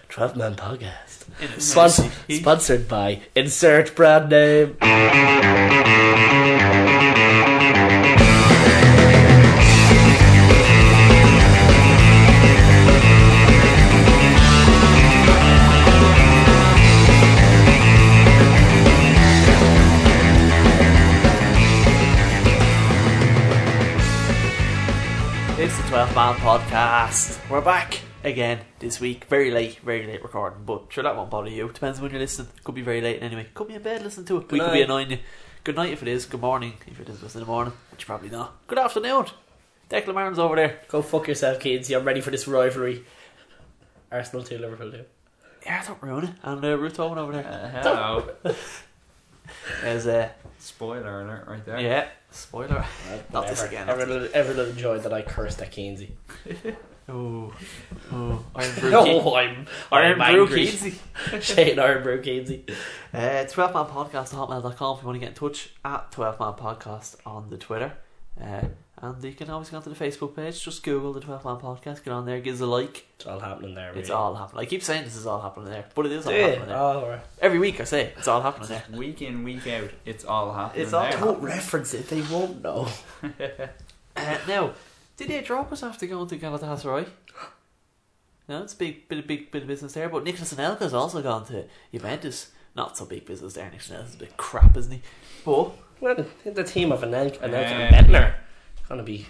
12 Man Podcast. Sponsored by Insert Brand Name. It's the 12 Man Podcast. We're back again this week. Very late recording, but sure, that won't bother you. Depends on when you're listening. Could be very late anyway. Could be in bed listening to it. We could be annoying you. Good night if it is. Good morning if it is listening in the morning, which you probably not. Good afternoon. Declan Martin's over there. Go fuck yourself, kids. You're ready for this rivalry. Arsenal 2, Liverpool 2. Yeah, don't ruin it. And Ruth Owen over there. Hello. There's Spoiler alert right there. yeah, spoiler. Not this again. Every little joy that I cursed at Keensy. Oh, Iron Brew. No, I'm Brew angry. Keensy. Shane Iron Brew Keensy. 12manpodcast@hotmail.com if you want to get in touch, at 12manpodcast on the Twitter. And you can always go onto the Facebook page. Just Google the 12 Man Podcast. Get on there, give us a like. It's all happening there, really. It's all happening. I keep saying this is all happening there, but it is all Yeah. happening there. Oh, right. Every week I say it's all happening there. Week in, week out, it's all happening. It's all there. Don't reference it, they won't know. Now, did they drop us after going to Galatasaray? No, it's a big bit of business there. But Nicolas Anelka's also gone to Juventus. Not so big business there. Nicolas Anelka's a bit crap, isn't he? But Well, the team of Anelka and Bentner going to be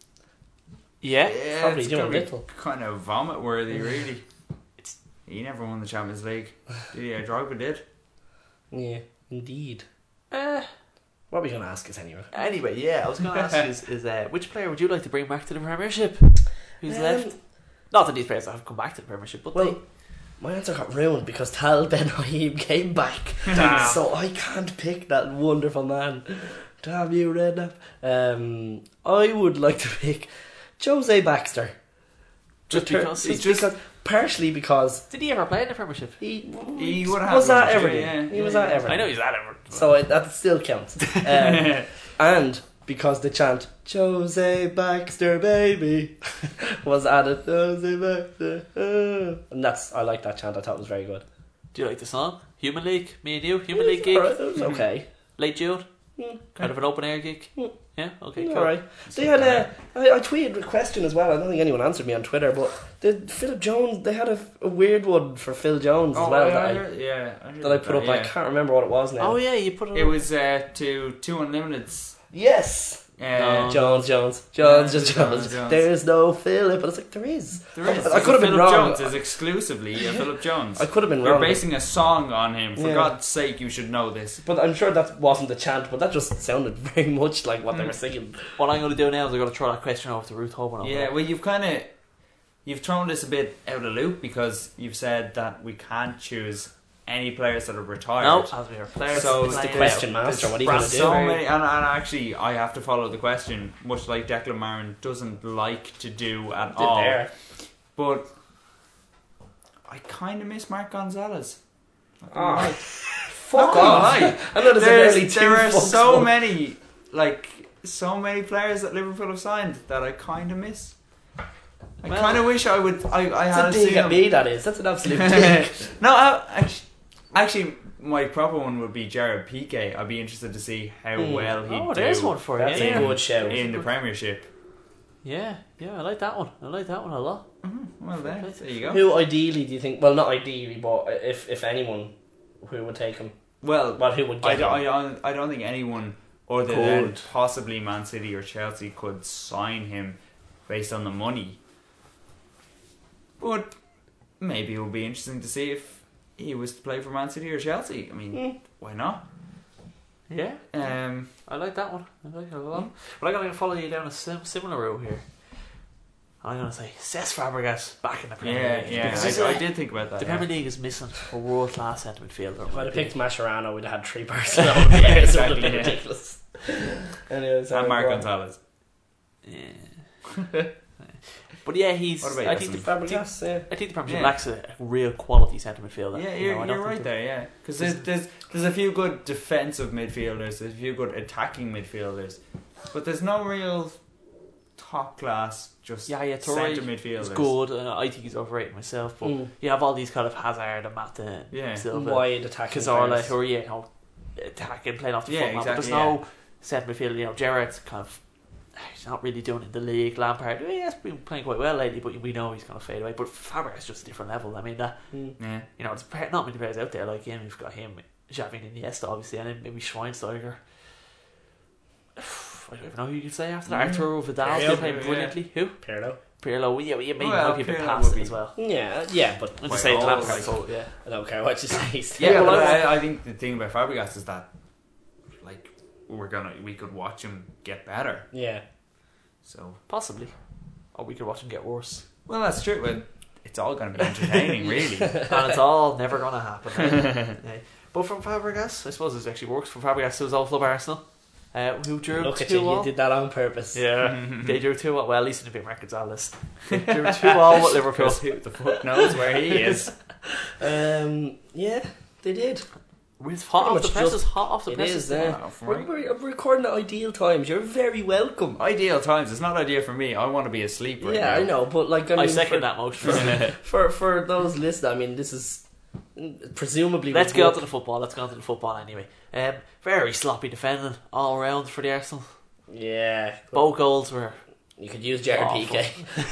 yeah, probably it's doing gonna be little. kind of vomit worthy, really. He never won the Champions League. Did he? Drogba did. Yeah, indeed. uh, What are we going to ask us anyway? Anyway, yeah, I was going to ask you is which player would you like to bring back to the Premiership? Who's left? Not that these players have come back to the Premiership, but Well, my answer got ruined because Tal Ben Haim came back. Damn. So I can't pick that wonderful man. Damn you, Redknapp. I would like to pick Jose Baxter. Just because Partially because did he ever play in the Premiership? he would have was at had Everton. yeah. He was at Everton. I know he's at Everton. So that still counts. And because the chant Jose Baxter baby was added. Jose Baxter, and I like that chant. I thought it was very good. Do you like the song? Human League? Me and you? Human League gig? Alright, it was okay. Late June? Kind of an open air gig? Yeah? Okay, cool. Alright. They had I tweeted a question as well. I don't think anyone answered me on Twitter, but Philip Jones, they had a weird one for Phil Jones as well I heard that I put up. yeah. I can't remember what it was now. Oh yeah, you put it It up. was to Two Unlimiteds. Yes. No. Jones. There's no Philip, but it's like there is. There is. I could have been Philip wrong. Jones is exclusively a Philip Jones. I could have been You're wrong. basing a song on him. For Yeah. God's sake, you should know this. But I'm sure that wasn't the chant, but that just sounded very much like what they were singing. What I'm going to do now is I'm going to throw that question over to Ruth Hoban. Yeah, well, you've thrown this a bit out of the loop because you've said that we can't choose any players that are retired. No, as we are players. So It's the playing question out. master. What are you going to do? So many, and actually, I have to follow the question, much like Declan Marin doesn't like to do at all. There. But I kind of miss Mark Gonzalez. Oh, Fuck off. I know there's nearly two there are fucks so up. many, players that Liverpool have signed that I kind of miss. I Well, kind of wish I would. I had That's a seen dig at them. me, that is. That's an absolute dig. No, actually, my proper one would be Jared Piqué. I'd be interested to see how well he'd Oh, do there's one for you. That's Yeah. a good shout. in the Premiership. Yeah, I like that one. I like that one a lot. Well, there you go. Who ideally do you think? Well, not ideally, but if anyone, who would take him? Well, Well, who would get him? I don't think anyone other than possibly Man City or Chelsea could sign him based on the money. But maybe it would be interesting to see if he was to play for Man City or Chelsea. I mean, why not? Yeah, I like that one. I like it a lot. But I'm going to follow you down a similar route here. I'm going to say Cesc Fabregas back in the Premier League. Yeah. Because I did think about that. the Premier League is missing a world class centre midfielder. If I'd have picked Mascherano, we'd have had 3 Barcelona players. It would have been exactly, yeah. ridiculous. Anyways, And Mark go on. Gonzalez. Yeah. But yeah, he's. What about I you, think the Fabregas, yeah. I think the Premiership Yeah. lacks a real quality centre midfielder. Yeah, You know, I don't you're right think there. Yeah, because there's a few good defensive midfielders, there's a few good attacking midfielders, but there's no real top class, just Torre centre midfielders. is good. I think he's overrated myself, but you have all these kind of Hazard and Mata, Silva, wide attacking Cazorla, players. who are attacking, playing off the football. exactly, But there's no centre midfield. Gerrard's kind of he's not really doing it in the league. Lampard, he's been playing quite well lately, but we know he's going to fade away. But Fabregas is just a different level. I mean, there's not many players out there like him. You've got him, Xavi and Iniesta, obviously, and then maybe Schweinsteiger. I don't even know who you could say after that. Arturo Vidal's been playing brilliantly. Who? Pirlo. Yeah, you maybe might be a bit past it as well. Yeah, but I'm just saying Lampard. I don't care what you say. I think the thing about Fabregas is that, like, we could watch him get better. Yeah. So possibly, or we could watch him get worse. Well, that's true. But it's all going to be entertaining, really, and it's all never going to happen. Right? But from Fabregas, I suppose it actually works. From Fabregas to his old club Arsenal, who drew 2-1. Look at you did that on purpose. Yeah, they drew 2-1. Well, at least in the big records, Alice. They drew 2-1 with Liverpool. Who the fuck knows where he is? Yeah, they did. It's hot off the presses. Hot off the presses. It is. We're recording at ideal times. You're very welcome. Ideal times. It's not ideal for me. I want to be asleep right now. I know, but like I second that motion. For those listening, I mean, this is presumably. Let's get on to the football. Anyway. Very sloppy defending all around for the Arsenal. Yeah, both goals were. You could use Gerard Piqué.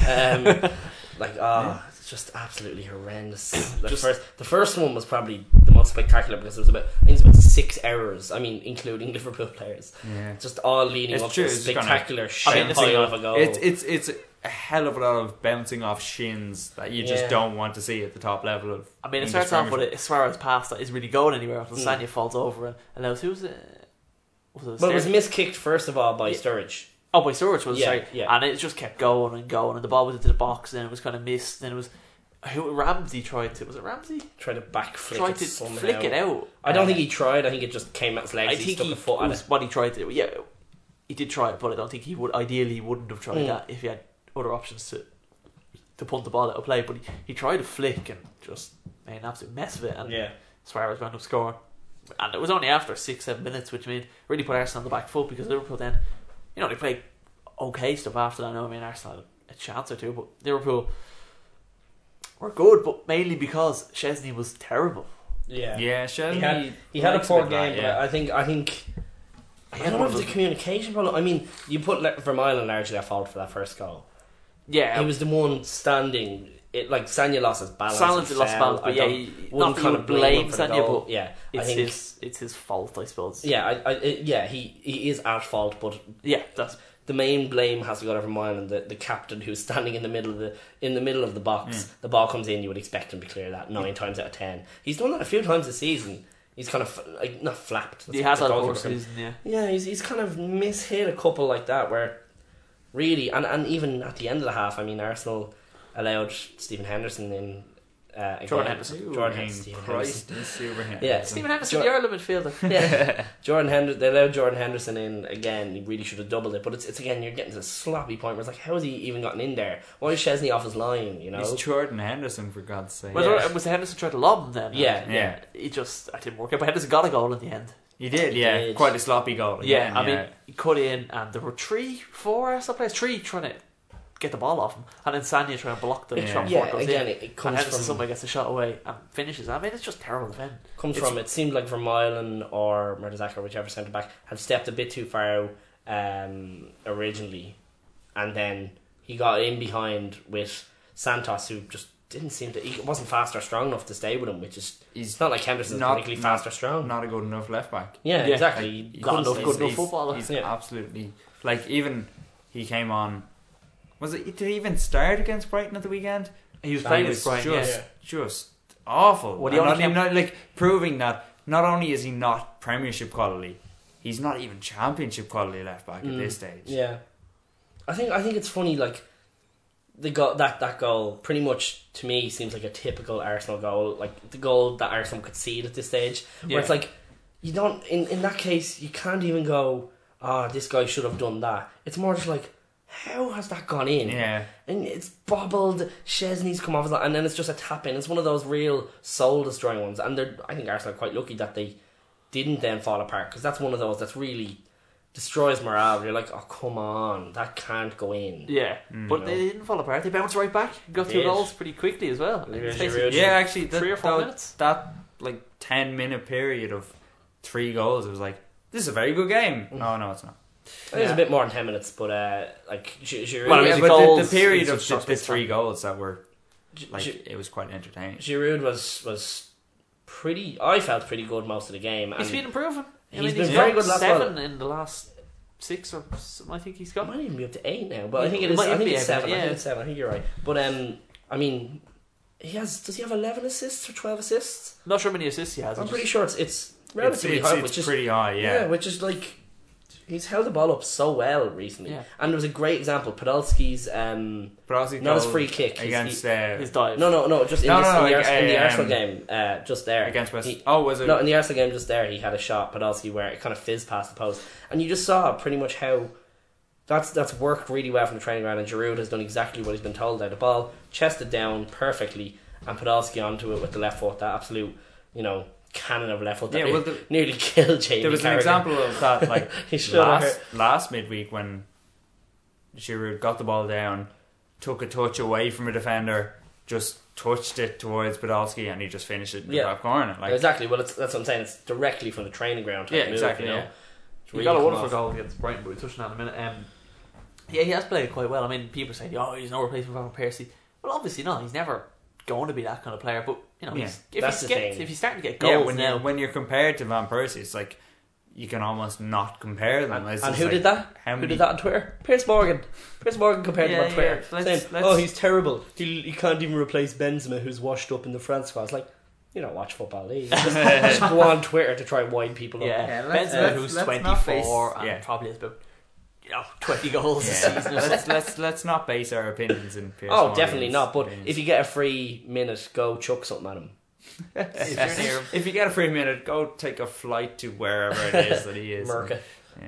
It's just absolutely horrendous. The first one was probably the most spectacular because it was about 6 errors. I mean, including Liverpool players. Yeah, just all leading up to a spectacular pile of a goal. It's a hell of a lot of bouncing off shins that you just don't want to see at the top level of. I mean, it starts off with a Suarez pass that is really going anywhere until Sanya falls over and allows who's it? It was miskicked first of all by Sturridge. Oh, by Sturridge was and it just kept going and going, and the ball was into the box, and it was kind of missed. Then it was Ramsey tried to. Was it Ramsey? Tried to back flick tried to somehow. Flick it out. I don't think he tried. I think it just came at his legs. I think he stuck a foot at it. What he tried to do. Yeah, he did try it, but I don't think he would. Ideally, he wouldn't have tried that if he had other options to punt the ball out of play. But he tried to flick and just made an absolute mess of it. And Suarez wound up scoring. And it was only after 6-7 minutes, which really put Arsenal on the back foot, because Liverpool then, they played okay stuff after that. I mean, Arsenal had a chance or two, but Liverpool were good, but mainly because Szczesny was terrible. Yeah, Szczesny. He had a poor game, but I think I don't know if it's a communication problem. I mean, you put Vermaelen largely at fault for that first goal. Yeah, he was the one standing. Sanya lost his balance. Sanya lost balance, but he wouldn't kind of blame Sanya, but it's his fault, I suppose. Yeah, he is at fault, but that's the main blame has to go to Vermaelen, the captain who's standing in the middle of the box. The ball comes in, you would expect him to clear that 9 times out of 10. He's done that a few times this season. He's kind of not flapped. He has had a poor season, yeah. He's kind of mishit a couple like that where really, and even at the end of the half, I mean, Arsenal allowed Stephen Henderson in. Jordan Henderson. Yeah, Stephen Henderson, the Ireland midfielder. Yeah, they allowed Jordan Henderson in again. He really should have doubled it, but it's again, you're getting to a sloppy point where it's like, how has he even gotten in there? Why is Szczesny off his line? It's Jordan Henderson, for God's sake. Well, was Henderson trying to lob him then? Yeah. It didn't work out, but Henderson got a goal in the end. He did, quite a sloppy goal. Again, I mean, he cut in, and there were 3 players trying to get the ball off him, and then Sanya trying to block the shot before it goes in. It comes and Henderson from somebody gets the shot away and finishes. I mean, it's just terrible defending. It seemed like Vermaelen or Mertesacker, whichever centre back, had stepped a bit too far originally, and then he got in behind with Santos, who just didn't seem to. He wasn't fast or strong enough to stay with him, which is. It's not like Henderson's particularly fast or strong. Not a good enough left back. Yeah, exactly. Not enough good enough footballer. He's absolutely even he came on. Did he even start against Brighton at the weekend? He was playing with Brighton. Just awful. Proving that not only is he not Premiership quality, he's not even Championship quality left back at this stage. Yeah, I think it's funny. Like that goal, pretty much to me seems like a typical Arsenal goal, like the goal that Arsenal could concede at this stage. Where it's like you don't in that case you can't even go, this guy should have done that. It's more just like, how has that gone in? Yeah. And it's bobbled, Szczesny's come off, and then it's just a tap in. It's one of those real soul destroying ones, and I think Arsenal are quite lucky that they didn't then fall apart, because that's one of those that's really destroys morale. You're like, oh come on, that can't go in. Yeah, but they didn't fall apart. They bounced right back. Got 2 goals pretty quickly as well. Actually, 3 or 4 minutes. That like 10-minute period of 3 goals. It was like, this is a very good game. No, it's not. It was a bit more than 10 minutes, but like Giroud. Well, I mean, but the period of the 3 goals that were like, it was quite entertaining. Giroud was pretty. I felt pretty good most of the game. He's been improving. He's been very good. 7 in the last 6 or something, I think he's got. It might even be up to 8 now, but I think it is. I think it's 7. Yeah. I think it's 7. I think you're right. But I mean, does he have 11 assists or 12 assists? Not sure how many assists he has. I'm pretty sure it's relatively high, which is pretty high. Yeah, which is like, he's held the ball up so well recently. Yeah. And there was a great example, Podolski's not his free kick his against dive. No, just in the Arsenal game, just there against West. Was it? No, in the Arsenal game just there, he had a shot, Podolski, where it kind of fizzed past the post, and you just saw pretty much how that's worked really well from the training ground, and Giroud has done exactly what he's been told there. The ball chested down perfectly, and Podolski onto it with the left foot, that absolute, cannon of left foot that nearly killed Jamie There was Carragher. an example of that, like last midweek when Giroud got the ball down, took a touch away from a defender, just touched it towards Podolski, and he just finished it in the top corner. Like, exactly. Well, that's what I'm saying. It's directly from the training ground. Exactly. He got a wonderful goal against Brighton, but we'll touch on that in a minute. He has played quite well. I mean, people say, he's no replacement for Van Persie. Well, obviously not. He's never going to be that kind of player, but if he's starting to get goals when you're compared to Van Persie, it's like you can almost not compare them. And who did that? Who did that on Twitter? Piers Morgan compared to him on Twitter, saying, he's terrible. He can't even replace Benzema, who's washed up in the France squad. It's like, you don't watch football, do you? Just go on Twitter to try and wind people up. Benzema, who's 24 and probably has about 20 goals a season. Let's not base our opinions in Piers Morgan's definitely not. But if you get a free minute, go chuck something at him. If you get a free minute, go take a flight to wherever it is that he is. Merca.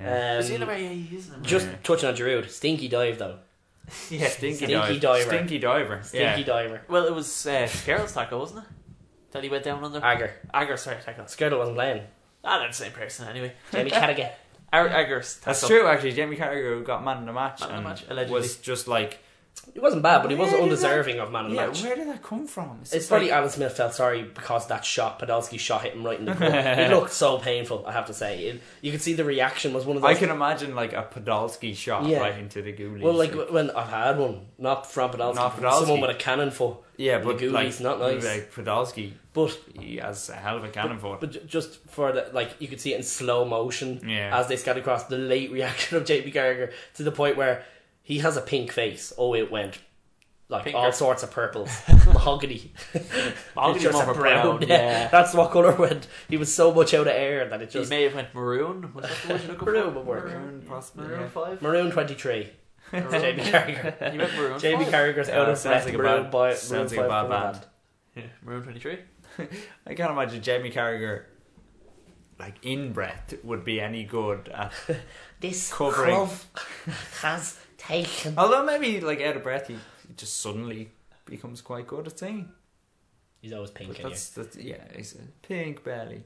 Just touching on Giroud, stinky dive though. Stinky diver. Well, it was Skerrill's tackle, wasn't it? That he went down under. Agger, sorry, tackle. Skerrill wasn't playing. They're the same person anyway. Jamie Carragher. Agger's tackle. That's true, actually. Jamie Carragher got man of the match, allegedly. Was just like, he wasn't bad, but he wasn't undeserving of man of the match. Where did that come from? It's probably Alan Smith felt sorry because that shot, Podolski shot hit him right in the gut. It looked so painful, I have to say. You could see the reaction was one of those. I can imagine like a Podolski shot right into the goalies. Well, like when I've had one, not from Podolski, someone with a cannon foot. Yeah, but the goalies, not nice. Like Podolski, but he has a hell of a cannon foot. But just for you could see it in slow motion as they scattered across, the late reaction of Jamie Carragher to the point where he has a pink face. It went like Pinker. All sorts of purples, mahogany, more brown. Yeah, that's what colour went. He was so much out of air that it just. He may have went maroon. Was that the word you look for? Maroon would work. Maroon, possibly. Maroon 5. Maroon 23. Jamie Carragher. He went maroon. Jamie Carragher's out of breath. Sounds like a bad band. Yeah, maroon 23. I can't imagine Jamie Carragher, like in breath, would be any good at this covering. Club has taken. Although maybe like out of breath, he just suddenly becomes quite good at singing. He's always pink. He's a pink belly.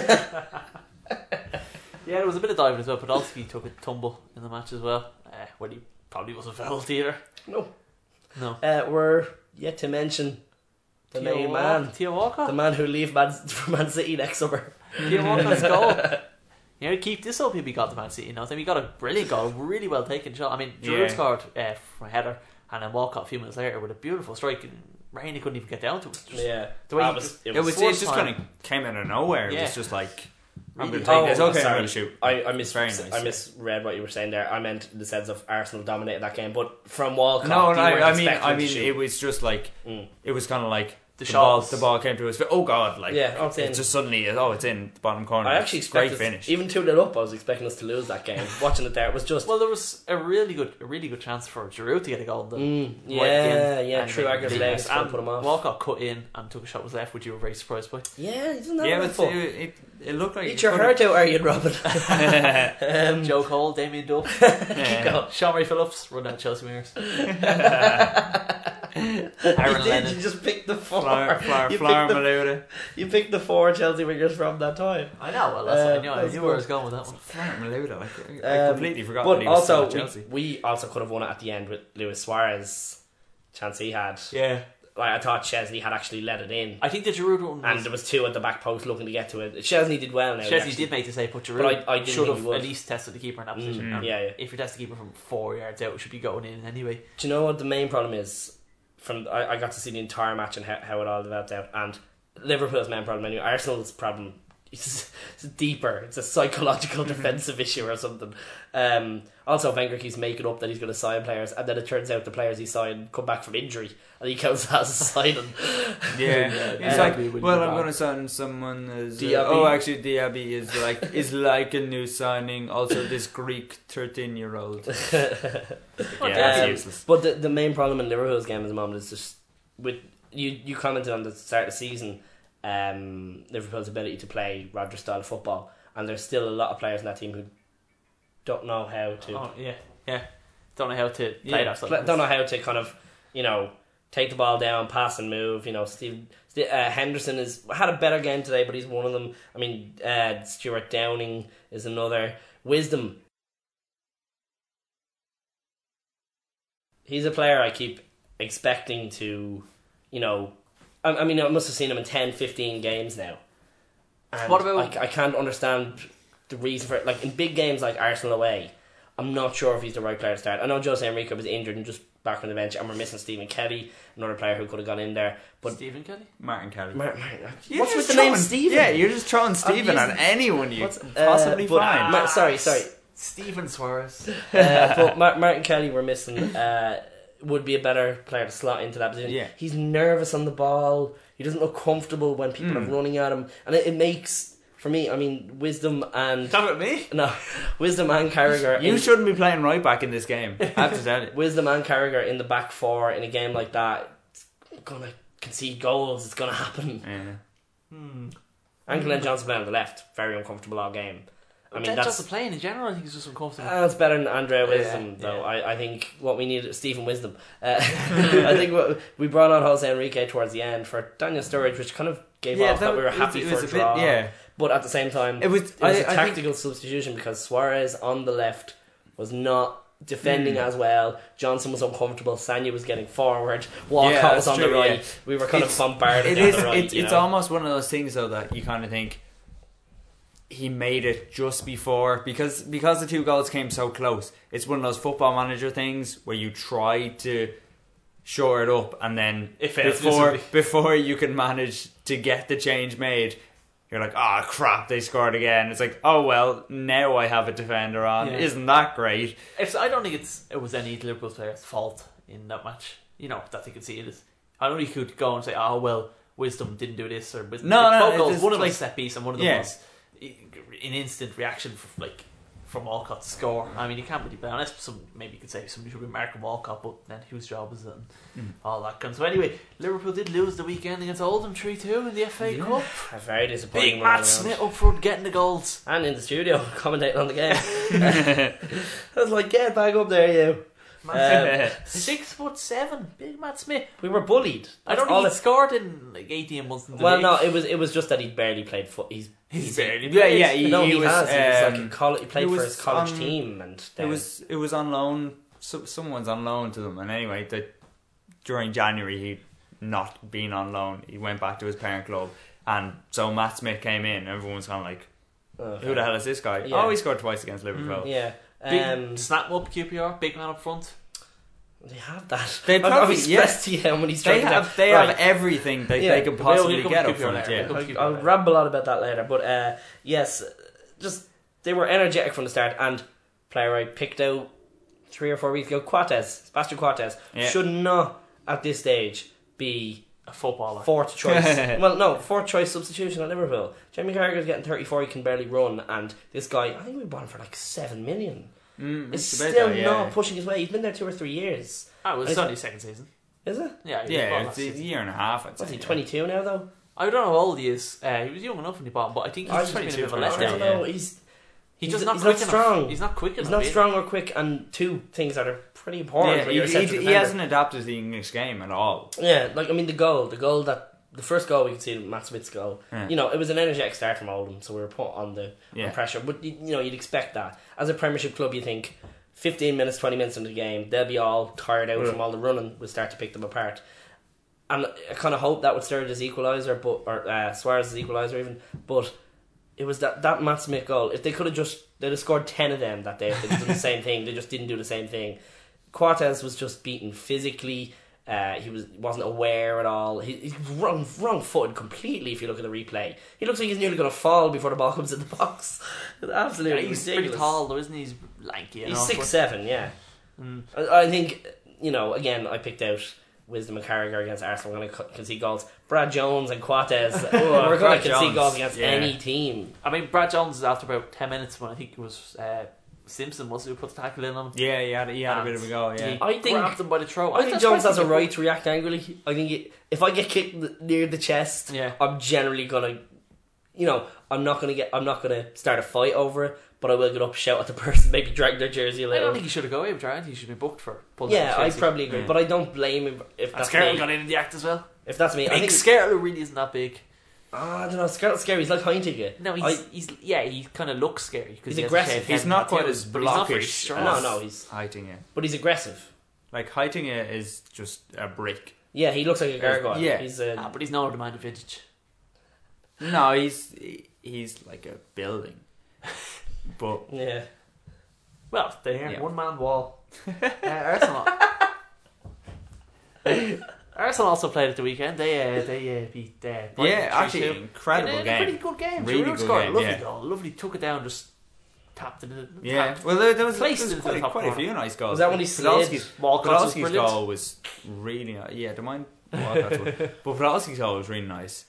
There was a bit of diving as well. Podolski took a tumble in the match as well. Well, he probably wasn't fouled either. No. We're yet to mention the main man, Theo Walcott, the man who leave for Man City next summer. Theo Walcott's goal. Keep this up if he got the Man City. Then he got a brilliant goal, really well taken shot. I mean, Giroud scored from a header, and then Walcott a few minutes later with a beautiful strike. And Rainey couldn't even get down to it. The way it just kind of came out of nowhere. It was just like, I'm going to take this. Okay, I'm going to shoot. I misread what you were saying there. I meant in the sense of Arsenal dominated that game, but from Walcott. No, I mean, it was just like it was kind of like the ball came to his feet. Oh God! Like it's just suddenly it's in the bottom corner. I actually expected great finish. Even 2-0 up, I was expecting us to lose that game. Watching it there, it was just there was a really good chance for Giroud to get a goal. True. Agger's legs put him off. Walcott cut in and took a shot was left, which you were very surprised by. Yeah, he doesn't have it looked like eat your heart out, Arjen Robben. Joe Cole, Damien Duff, keep going. Sean Ray Phillips, run down Chelsea Mirrors. Aaron Lennon. You just picked the four. Malouda. You picked the 4 Chelsea wingers from that time. I know. Well, that's what I knew. I that's knew where I was going with that one. Florian Malouda. I completely forgot that But he was still also, at Chelsea. we also could have won it at the end with Luis Suarez. Chance he had. Yeah. Like, I thought Chesney had actually let it in. I think the Giroud one was... And there was 2 at the back post looking to get to it. Chesney did well now. Chesney did make the save, but Giroud But I didn't should think have he would. at least tested the keeper in that position. And yeah. if you test the keeper from 4 yards out, it should be going in anyway. Do you know what the main problem is? I got to see the entire match and how it all developed out. And Liverpool's main problem anyway. Arsenal's problem it's deeper. It's a psychological defensive issue or something. Also, Wenger keeps making up that he's going to sign players, and then it turns out the players he signed come back from injury, and he counts that as a signing. It's like, well, I'm going to sign someone as actually Diaby is like a new signing. Also, this Greek 13-year-old. That's useless. But the main problem in Liverpool's game at the moment is just with you commented on the start of the season. Liverpool's ability to play Rodgers style of football, and there's still a lot of players in that team who don't know how to don't know how to play that stuff. Don't know how to kind of take the ball down, pass and move. Henderson had a better game today, but he's one of them. I mean, Stuart Downing is another. Wisdom, he's a player I keep expecting to I mean, I must have seen him in 10, 15 games now. And what about... I can't understand the reason for it. Like, in big games like Arsenal away, I'm not sure if he's the right player to start. I know Jose Enrique was injured and just back on the bench, and we're missing Stephen Kelly, another player who could have gone in there. But Stephen Kelly? Martin Kelly. What's with the name Stephen? Yeah, you're just throwing Stephen at anyone you possibly find. Sorry. Stephen Suarez. But Martin Kelly we're missing... would be a better player to slot into that position. Yeah. He's nervous on the ball. He doesn't look comfortable when people are running at him, and it makes, for me, I mean, Wisdom and talking about me? No, Wisdom and Carragher. You shouldn't be playing right back in this game. I have to tell you. Wisdom and Carragher in the back 4 in a game like that, it's gonna concede goals. It's gonna happen. Yeah. And Glenn Johnson playing on the left, very uncomfortable all game. I mean, that's just playing in general. I think he's just uncomfortable. It's better than Andrea Wisdom, though. I think what we need is Stephen Wisdom. I think we brought on Jose Enrique towards the end for Daniel Sturridge, which kind of gave off that we were happy for a draw. But at the same time, it was a tactical substitution because Suarez on the left was not defending as well. Johnson was uncomfortable. Sanya was getting forward. Walcott was on the right. Yeah. We were kind of bombarded on the right. It's almost one of those things, though, that you kind of think he made it just before, because the 2 goals came so close. It's one of those football manager things where you try to shore it up, and then before you can manage to get the change made, you're like, oh crap, they scored again. It's like, oh well, now I have a defender on. Yeah. Isn't that great? I don't think it was any Liverpool player's fault in that match. That they could see it as. I don't think you could go and say, oh well, Wisdom didn't do this, or Wisdom. No, goals. One of them was set piece, and one of them was an instant reaction from Walcott to score. I mean, you can't really blame, unless maybe you could say somebody should be marking Walcott, but then whose job is it and all that kind of. So anyway, Liverpool did lose the weekend against Oldham 3-2 in the FA Cup. A very disappointing. Big Matt Smith up front getting the goals, and in the studio commentating on the game. I was like, get back up there, you. 6'7", big Matt Smith. We were bullied. I don't think he scored in 18 months in the league. No, it was just that he barely played foot. He's barely played. He played for his college team, and it was on loan. Someone's on loan to them, and anyway, during January he'd not been on loan. He went back to his parent club, and so Matt Smith came in. Everyone's kind of like, who the hell is this guy? Yeah. Oh, he scored twice against Liverpool. Big snap him up, QPR, big man up front. They have that. They probably expressed to you how many they have everything they can possibly get up front. I'll ramble on about that later. But yes, just they were energetic from the start. And player I picked out 3 or 4 weeks ago, Sebastian Coates, should not at this stage be a footballer. 4th choice. Well, no, 4th choice substitution at Liverpool. Jamie Carragher's getting 34, he can barely run, and this guy, I think we bought him for like 7 million. It's still not pushing his way. He's been there 2 or 3 years. Oh, it was only his second season. Is it? Yeah, it's a year and a half. I'd say. What's he, 22 now though? I don't know how old he is. He was young enough when he bought him, but I think he's just been a bit of a letdown. No, He's not strong. He's not quick enough. He's not strong or quick, and two things that are pretty important. Yeah, he hasn't adapted to the English game at all. Yeah, like I mean the first goal we could see, Matt Smith's goal. Yeah. You know, it was an energetic start from Oldham, so we were put on the on pressure. But you know, you'd expect that as a Premiership club. You think 15 minutes, 20 minutes into the game, they'll be all tired out from all the running. We'll start to pick them apart. And I kind of hope that would Sturridge's equaliser, or Suarez's equaliser even. But it was that Matt Smith goal. If they could have they'd have scored 10 of them that day if they'd done the same thing. They just didn't do the same thing. Coates was just beaten physically. He wasn't aware at all. He's wrong footed completely. If you look at the replay, he looks like he's nearly going to fall before the ball comes in the box. It's absolutely he's ridiculous. Pretty tall though, isn't he? He's lanky. He's 6'7", yeah. I think, you know, again, I picked out Wisdom and Carragher against Arsenal. We're going to concede goals. Brad Jones and Coates. We're going to concede goals against any team. I mean, Brad Jones is after about 10 minutes when I think it was Simpson was who put the tackle in on him. Yeah, he had a bit of a go. Yeah, I think grabbed him by the throat. I think Jones has a right to react angrily. I think if I get kicked near the chest, I'm generally gonna, you know, I'm not gonna start a fight over it, but I will get up, shout at the person, maybe drag their jersey a little. I don't think he should have gone dragged. He should be booked for pulling. Yeah, I probably agree, but I don't blame him if that's me. Scarlett got in the act as well. If that's me, I think Scarlett really isn't that big. I don't know. Scarlett's scary. He's like Heintige. No, he kind of looks scary because he's aggressive. He's not quite as blockish. No, he's Heintige. But he's aggressive. Like Heintige is just a brick. Yeah, he looks like a gargoyle. Yeah, he's but he's not the vintage. No, he's like a building. But yeah. Well, they're one man wall. Arsenal. Arsenal also played at the weekend. They beat Brighton. Actually, incredible game. Pretty good game. Really good game. Lovely goal. Lovely. Took it down. Just tapped it. Well, there was quite a few nice goals. Was that when he slid? Podolski's goal was really nice. Yeah, don't mind Walcott's one. But Podolski's goal was really nice.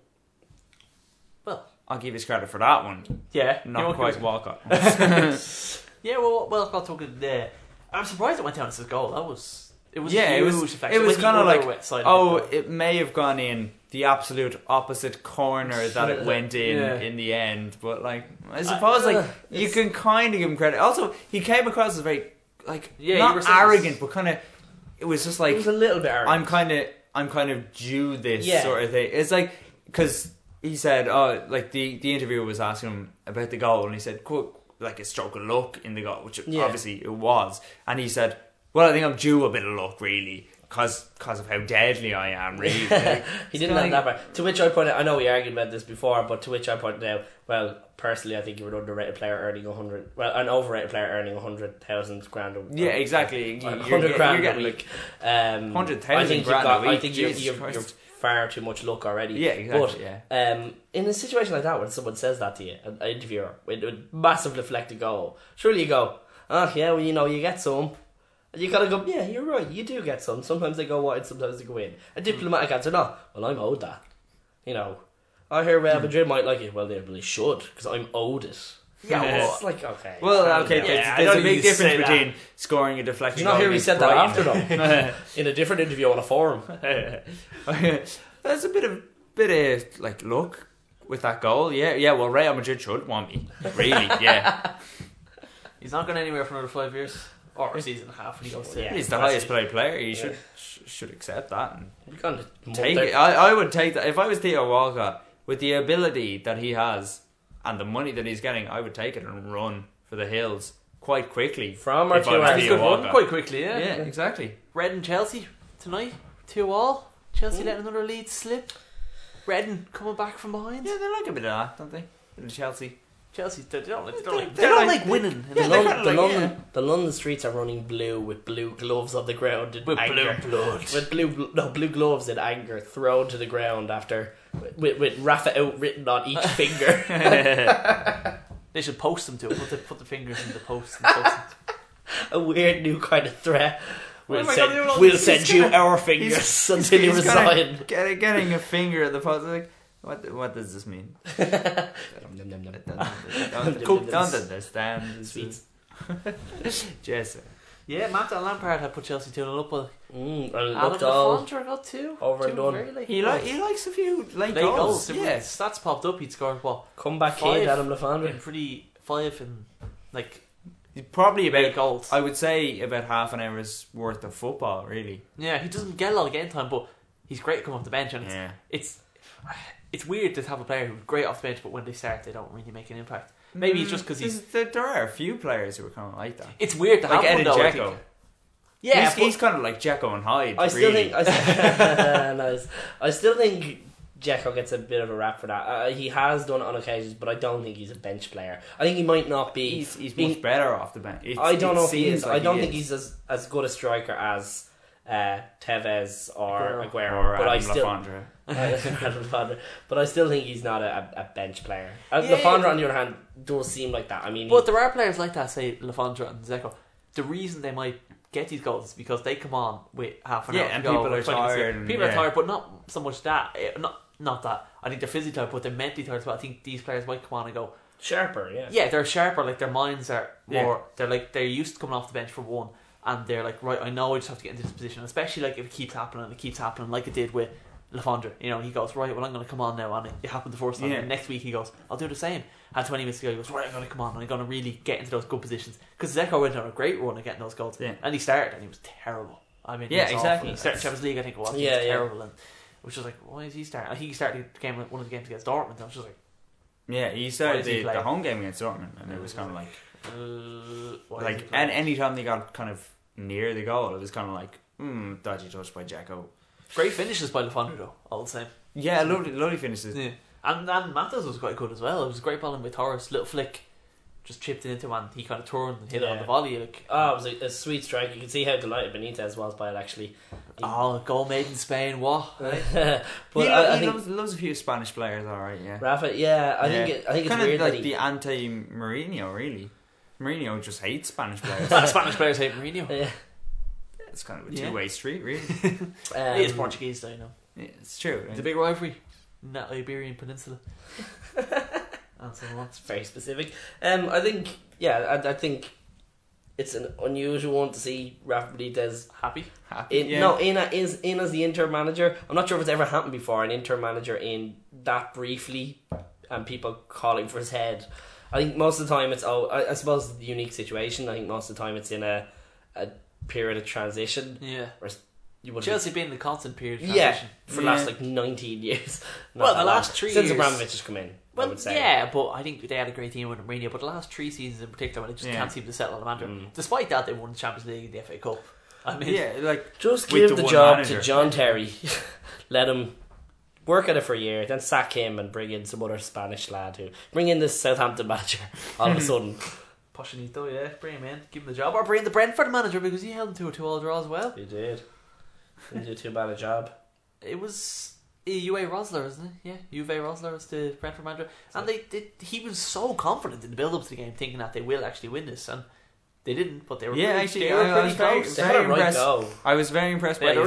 Well, I'll give you credit for that one. Yeah, not quite Walcott. Yeah, well, Walcott took it there. I'm surprised it went down as a goal. It was kind of like, it may have gone in the absolute opposite corner that it went in the end. But like, I suppose you can kind of give him credit. Also, he came across as very not arrogant, but kind of. It was just like it was a little bit arrogant. I'm kind of due this sort of thing. It's like because he said, like the interviewer was asking him about the goal, and he said, like a stroke of luck in the goal, which obviously it was, and he said, well, I think I'm due a bit of luck, really, because of how deadly I am, really. He didn't have that part. To which I pointed out, I know we argued about this before, but to which I pointed out, well, personally, I think you're an underrated player earning an overrated player earning 100,000 grand a week. Yeah, exactly. 100 grand a week. 100,000 grand a week. I think you're far too much luck already. Yeah, exactly. But in a situation like that, when someone says that to you, an interviewer with a massive deflected goal, surely you go, well, you get some. And you gotta go, yeah, you're right, you do get some. Sometimes they go wide, sometimes they go in. A diplomatic answer, no, well, I'm owed that. You know, I hear Real Madrid might like it. Well, they really should, because I'm owed it. Yeah, well, it's like, okay. Well, okay, there's a big difference between scoring a deflection. Did you not hear me said that after though? In a different interview on a forum. There's a bit of like luck with that goal. Yeah. Well, Real Madrid should want me. Really, yeah. He's not going anywhere for another 5 years. Or a season and a half when he goes to he's the highest paid player. He should accept that and take it. I would take that if I was Theo Walcott with the ability that he has and the money that he's getting. I would take it and run for the hills quite quickly. From or to quite quickly, yeah, exactly. Redden Chelsea tonight 2-2. Chelsea letting another lead slip. Redden coming back from behind. Yeah, they like a bit of that, don't they? Chelsea, they don't like winning. The London streets are running blue with blue gloves on the ground with anger. Blue blood. With blue gloves in anger thrown to the ground after with Rafa out written on each finger. They should post them to it. Put the fingers in the post. And post a weird new kind of threat. We'll send you our fingers until you resign. Getting a finger at the post. Like, what does this mean? Don't understand. Sweets. Jesse. Yeah, Matt Lampard had put Chelsea 2-0 up. Adam Lafondra got 2. Over and done. He likes a few late goals. Yeah, stats popped up. He'd scored what? Comeback kid, Adam Lafondra. In pretty 5 and like Probably 8 about, goals. I would say about half an hour's worth of football, really. Yeah, he doesn't get a lot of game time, but he's great coming off the bench, and it's weird to have a player who's great off the bench, but when they start, they don't really make an impact. Maybe it's just because there are a few players who are kind of like that. It's weird to have like one though. Dzeko. Yeah, he's kind of like Dzeko and Hyde. I still really. think nice. I still think Dzeko gets a bit of a rap for that. He has done it on occasions, but I don't think he's a bench player. I think he might not be. He's much better off the bench. I don't know if he is. I don't think he's as good a striker as Tevez or Aguero. Or but Adam I still. Lafondra. But I still think he's not a bench player. Lafondra, on the other hand, does seem like that. I mean, but there are players like that, say Lafondra and Dzeko. The reason they might get these goals is because they come on with half an hour and to go, people are tired. People are tired, but not so much that. Not that. I think they're physically tired, but they're mentally tired as well. I think these players might come on and go sharper. Yeah, they're sharper. Like their minds are more. They're used to coming off the bench for one, and they're like, right, I know I just have to get into this position. Especially like if it keeps happening, like it did with Lafondra. You know, he goes, right, well, I'm going to come on now, and it happened the first time. And next week he goes, I'll do the same. And 20 minutes ago he goes, right, I'm going to come on and I'm going to really get into those good positions. Because Dzeko went on a great run of getting those goals, and he started and he was terrible. I mean, exactly. He started Champions League, I think it was. He was terrible, and it was just like, why is he starting? I think he started one of the games against Dortmund. And I was just like, he started the home game against Dortmund, and it was kind of like, and any time they got kind of near the goal, it was kind of like, dodgy touch by Dzeko. Great finishes by Lafondra though, all the same. Yeah, lovely finishes. Yeah. And Matos was quite good as well. It was a great ball in by Torres, little flick, just chipped it into him, and he kind of turned and hit it on the volley. Like, it was a sweet strike. You can see how delighted Benitez was by it actually. Goal made in Spain, what? But I think loves a few Spanish players, alright, yeah. Rafa, I think it's kind weird of like that the anti-Mourinho, really. Mourinho just hates Spanish players. Spanish players hate Mourinho. Yeah. It's kind of a two-way street, really. He is Portuguese, though, you know. Yeah, it's true. It's a big rivalry in that Iberian Peninsula. That's very specific. I think, I think it's an unusual one to see Rafa Benitez happy. In as the Inter manager. I'm not sure if it's ever happened before. An Inter manager in that briefly, and people calling for his head. I think most of the time it's I suppose it's the unique situation. I think most of the time it's in a period of transition. Yeah. Chelsea being the constant period of transition. For the last 19 years. Well, the last 3 years. Since Abramovich has come in, I would say. Yeah, but I think they had a great team with Mourinho, but the last 3 seasons in particular, they just can't seem to settle on the manager. Despite that, they won the Champions League and the FA Cup. I mean, just give the job to John Terry. Let him work at it for a year, then sack him and bring in some other Spanish lad who bring in this Southampton manager all of a sudden. Pochinito, bring him in, give him the job, or bring the Brentford manager because he held them to a 2-2 draw as well. He did. Didn't do too bad a job. It was Uwe Rosler, isn't it? Yeah, Uwe Rosler was the Brentford manager, and he was so confident in the build up to the game, thinking that they will actually win this, and they didn't, but they were pretty close. Very impressed. I was very impressed by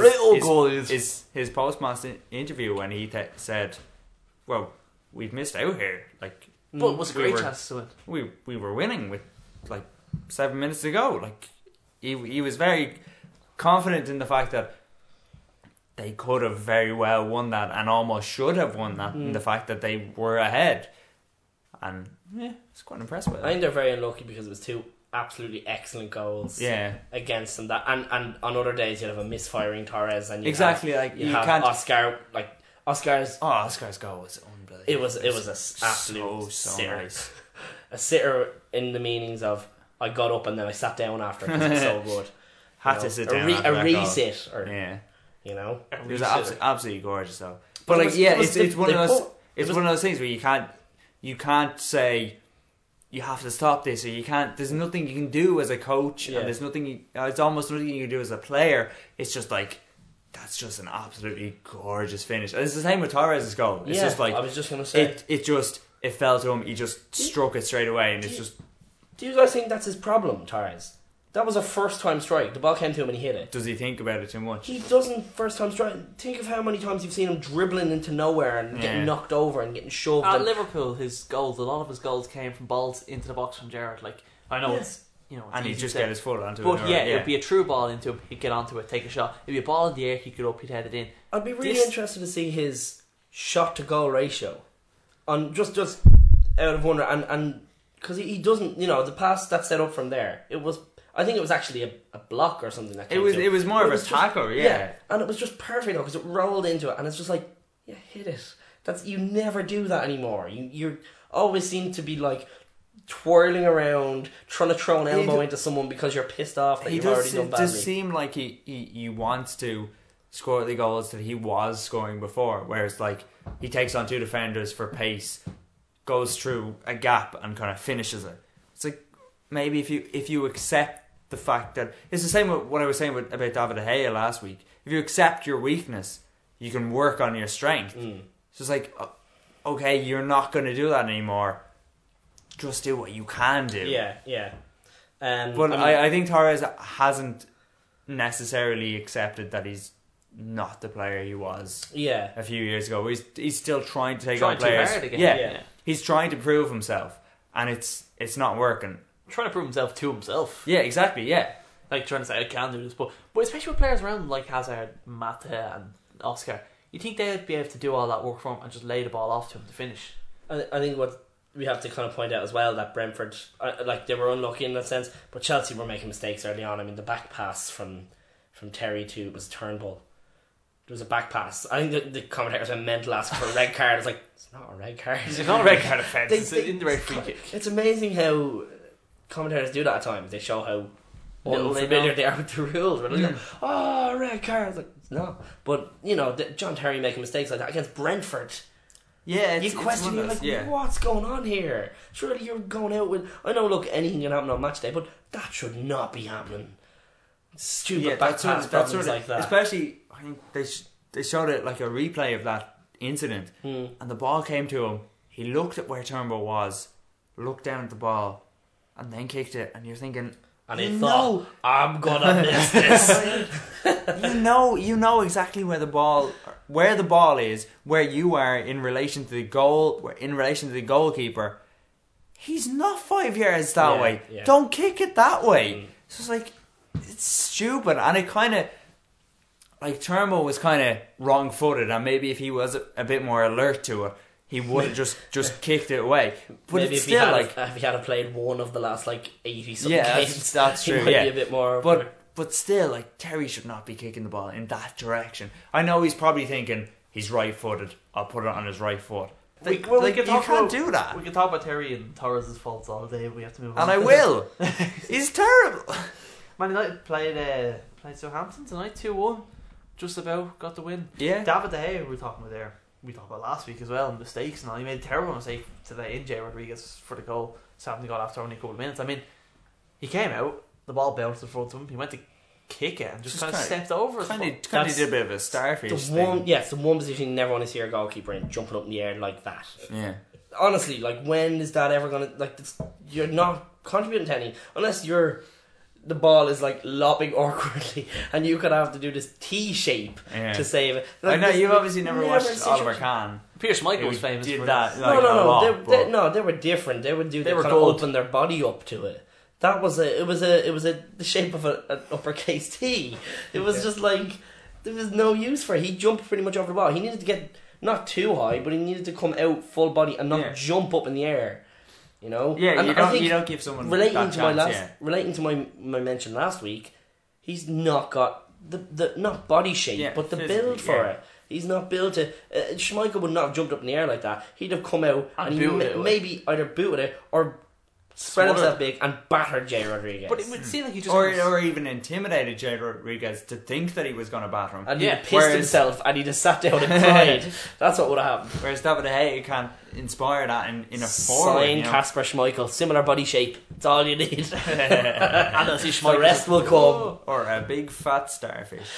his post-match interview when he said, "Well, we've missed out here. Like, but it was a great chance to win. We were winning with like 7 minutes to go. Like, he was very confident in the fact that they could have very well won that and almost should have won that. In the fact that they were ahead, and I was quite impressed with it. I think they're very unlucky because it was 2 absolutely excellent goals against them. That and on other days you'd have a misfiring Torres and you have Oscar. Like Oscar's goal was unbelievable. It was an absolute sitter. Nice. A sitter in the meanings of I got up and then I sat down after because it was so good. Had to sit down. A resit, you know, it was absolutely gorgeous though. But it's one of those. It's one of those things where you can't say you have to stop this, or you can't. There's nothing you can do as a coach, and there's nothing. It's almost nothing you can do as a player. It's just like that's just an absolutely gorgeous finish. And it's the same with Torres' goal. It's just like I was just gonna say it fell to him. He just struck it straight away, and it's just. Do you guys think that's his problem, Torres? That was a first time strike. The ball came to him and he hit it. Does he think about it too much? He doesn't first time strike. Think of how many times you've seen him dribbling into nowhere and getting knocked over and getting shoved. At Liverpool, a lot of his goals came from balls into the box from Gerrard. Like, I know it's and he'd just get his foot onto it. But it'd be a true ball into him. He'd get onto it, take a shot. It'd be a ball in the air. He'd get up. He'd head it in. I'd be really interested to see his shot to goal ratio on just out of wonder and because he doesn't, the pass that set up from there, I think it was actually a block or something that came to. It was more of a tackle, yeah. And it was just perfect because it rolled into it, and it's just like, yeah, hit it. You never do that anymore. You always seem to be like twirling around, trying to throw an elbow into someone because you're pissed off that you've already done badly. It does seem like he wants to score the goals that he was scoring before, whereas like he takes on 2 defenders for pace, goes through a gap and kind of finishes it. It's like maybe if you accept the fact that it's the same with what I was saying about David De Gea last week. If you accept your weakness, you can work on your strength. It's just like, okay, you're not going to do that anymore. Just do what you can do. Yeah. But I think Torres hasn't necessarily accepted that he's not the player he was a few years ago. He's still trying to take on players. Too hard again. Yeah. He's trying to prove himself, and it's not working. Trying to prove himself to himself. Yeah, exactly, yeah. Like trying to say, I can do this. But especially with players around like Hazard, Mata and Oscar, you think they'd be able to do all that work for him and just lay the ball off to him to finish. I think what we have to kind of point out as well, that Brentford, they were unlucky in that sense, but Chelsea were making mistakes early on. I mean, the back pass from Terry to was Turnbull. There was a back pass. I think the commentators went mental asking for a red card. It's like, it's not a red card. It's not a red card offence. It's an indirect free kick. It's amazing how commentators do that at times. They show how unfamiliar they are with the rules. They go, red card. It's like, it's not. But, John Terry making mistakes like that against Brentford. Yeah, you question, you're like, what's going on here? Surely you're going out with... I know, look, anything can happen on match day, but that should not be happening. Stupid back pass problems like that. Especially, I think they showed it like a replay of that incident, and the ball came to him. He looked at where Turnbull was, looked down at the ball, and then kicked it. And you're thinking, and he thought, I'm gonna miss this. you know exactly where the ball is, where you are in relation to the goal, in relation to the goalkeeper. He's not 5 yards that way. Yeah. Don't kick it that way. So it's like, it's stupid, and it kind of like Turnbull was kind of wrong-footed, and maybe if he was a bit more alert to it, he would have just kicked it away. But maybe it's if still if he had played one of the last 80 something games, that's true. He might be a bit more. But still, Terry should not be kicking the ball in that direction. I know he's probably thinking he's right-footed. I'll put it on his right foot. We can't do that. We can talk about Terry and Torres' faults all day. We have to move on. And I will. He's terrible. Man United played Southampton tonight, 2-1. Just about got the win. Yeah. David De Gea, we were talking about there. We talked about last week as well, mistakes and all. He made a terrible mistake today in Jay Rodriguez for the goal. Southampton got after only a couple of minutes. I mean, he came out, the ball bounced in front of him. He went to kick it and just kind of stepped over. Kind of did a bit of a starfish thing. Yes, the one position you never want to see your goalkeeper in, jumping up in the air like that. Yeah. Honestly, when is that ever going to... you're not contributing to any... Unless the ball is lobbing awkwardly and you could have to do this T shape to save it. I know, you've obviously never watched Oliver Kahn. Peter Schmeichel was famous for that. No, they were different. They would open their body up to it. That was the shape of an uppercase T. It was just there was no use for it. He jumped pretty much over the ball. He needed to get not too high, but he needed to come out full body and not jump up in the air. Yeah, and you don't give someone relating to my mention last week. He's not got the not body shape, but the build for it. He's not built to. Schmeichel would not have jumped up in the air like that. He'd have come out and he maybe either booted it or spread himself big and battered Jay Rodriguez. But it would seem like he just or even intimidated Jay Rodriguez to think that he was going to batter him, and he pissed himself and he just sat down and cried. That's what would have happened. Whereas David De Gea can't inspire that in a forward. Sign Kasper Schmeichel, similar body shape. It's all you need. And the rest will come. Or a big fat starfish.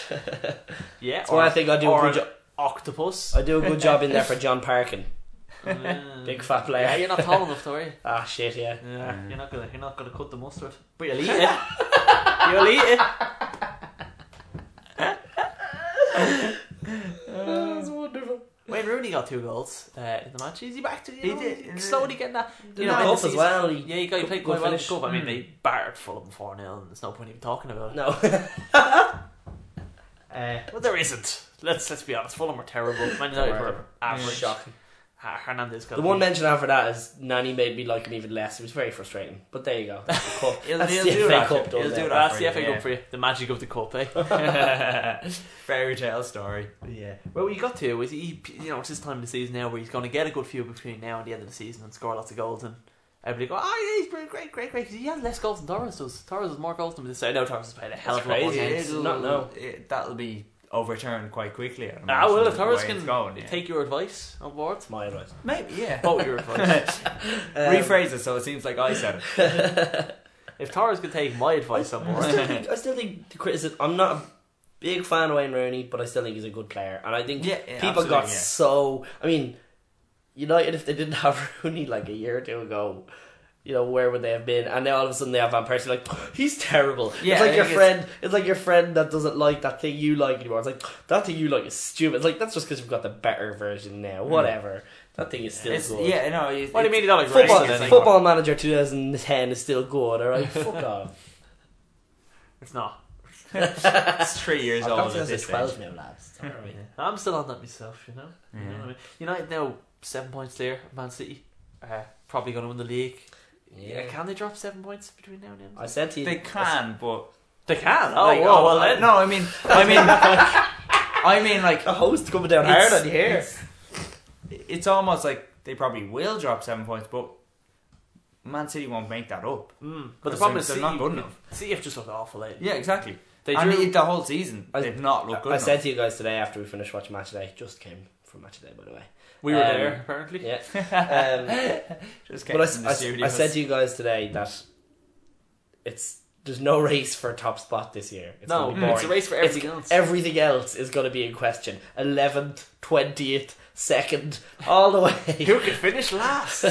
So I think I do a good job. Octopus. I do a good job in there for John Parkin. Big fat player. Yeah, you're not tall enough though, are you? Ah, shit, yeah. You're not gonna cut the mustard, but you'll eat it. You'll eat it. That's wonderful. Wayne Rooney got 2 goals in the match. Is he back to? He did slowly getting that. Cup as well. He played quite well in the cup. I mean, they battered Fulham 4-0, and there's no point even talking about it. No. Well, there isn't. Let's be honest. Fulham were terrible. Man United were average. Shocking. Hernandez got The one mention after that is Nani made me like him even less. It was very frustrating. But there you go. That's the cup. He'll That's do the FA that. Cup done He'll there. do That's the that FA for you, Cup for you. The magic of the cup, eh? Fairy tale story. Yeah. Well, what you got to is it's this time of the season now where he's going to get a good few between now and the end of the season and score lots of goals, and everybody go, oh yeah, he's great, because he has less goals than Torres does. Torres has more goals than this. I know Torres has played a hell of a lot more crazy. games. That'll be overturned quite quickly. Well, if Torres can going, take your advice on board, It's my advice. maybe, yeah. vote your advice. Rephrase it so it seems like I said it. If Torres could take my advice on board, I still think the criticism. I'm not a big fan of Wayne Rooney, but I still think he's a good player. And I think people got so. I mean, United, if they didn't have Rooney like a year or two ago, where would they have been? And now all of a sudden they have Van Persie like, he's terrible. Yeah, it's like your friend. It's like your friend that doesn't like that thing you like anymore. It's like that thing you like is stupid. It's like that's just because you've got the better version now. Whatever. That thing is still good. Yeah, no. What do you mean you don't like Football Manager 2010 is still good. All right, fuck off. It's not. It's 3 years I've old got at this 12 stage. now, lads. It's all right. I'm still on that myself, You know Yeah. what I mean? United now 7 points clear of Man City. Probably going to win the league. Yeah. Can they drop 7 points between now and then? I said to you, They can, but They can. well then. No, I mean, like the host coming down hard on you here. it's almost like they probably will drop 7 points, but Man City won't make that up. But the problem is they're City, not good enough. City have just looked awful lately. Yeah, exactly. They and drew. the whole season, they've not looked good I enough. said to you guys today after we finished watching Match Day, just came from Match Day, by the way. We were there apparently. Yeah. Just came But from the I studios. said to you guys today that there's no race for a top spot this year. It's No, gonna be boring. it's a race for everything else. Everything else is going to be in question. 11th, 20th, 2nd, all the way. Who can finish last?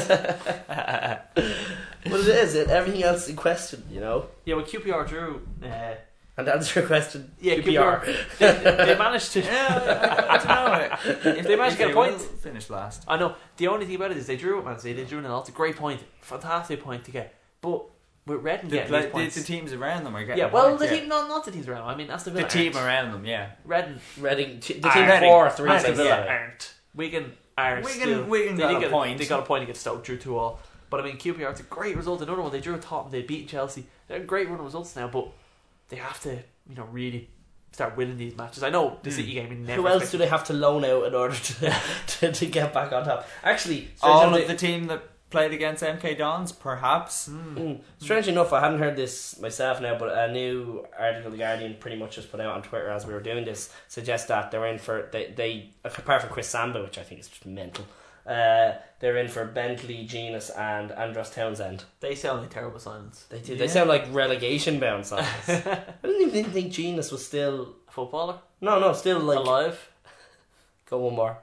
But it is. Everything else is in question, Yeah, well, QPR drew. And to answer your question, Yeah, QPR. They managed to. I don't know. If they managed to get a point, finish last. I know. The only thing about it is they drew at Man City. They drew in a lot. It's a great point, fantastic point to get. But with Redden getting these points, The teams around them are getting. yeah. Well, points, the team, not the teams around. I mean, Aston Villa. the team aren't. around them, yeah. Redden, Reading, the team Reading. 4-3. Aston Villa yeah. aren't. Wigan are Wigan still. got they a get point. They got a point against Stoke, drew 2-2. But I mean, QPR, it's a great result. Another one, they drew at Tottenham, they beat Chelsea. They're a great run of results now, but they have to, really start winning these matches. I know the City game. Who else do they have to loan out in order to get back on top? Actually, All of the team that played against MK Dons, perhaps. Strangely enough, I hadn't heard this myself now, but a new article The Guardian pretty much just put out on Twitter as we were doing this suggests that they're in for they apart from Chris Samba, which I think is just mental. They're in for Bentley, Genus, and Andros Townsend. They sound like terrible signs. They do. They sound like relegation bound signs. I didn't even think Genus was still. A footballer No, still like alive. Go one more.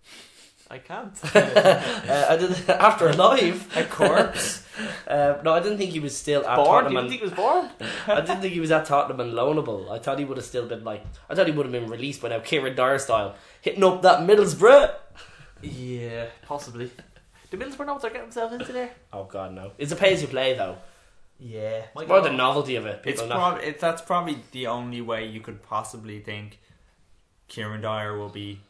I can't. I did after alive. A corpse. No, I didn't think he was still at Born? Tottenham. You didn't think he was born? I didn't think he was at Tottenham and loanable. I thought he would have still been I thought he would have been released by now, Kieran Dyer style, hitting up that Middlesbrough. Yeah, possibly. Do Middlesbrough know what they're getting themselves into there? Oh God, no! It's a pay as you play though. Yeah, It's more the novelty of it. It's People not. that's probably the only way you could possibly think Kieran Dyer will be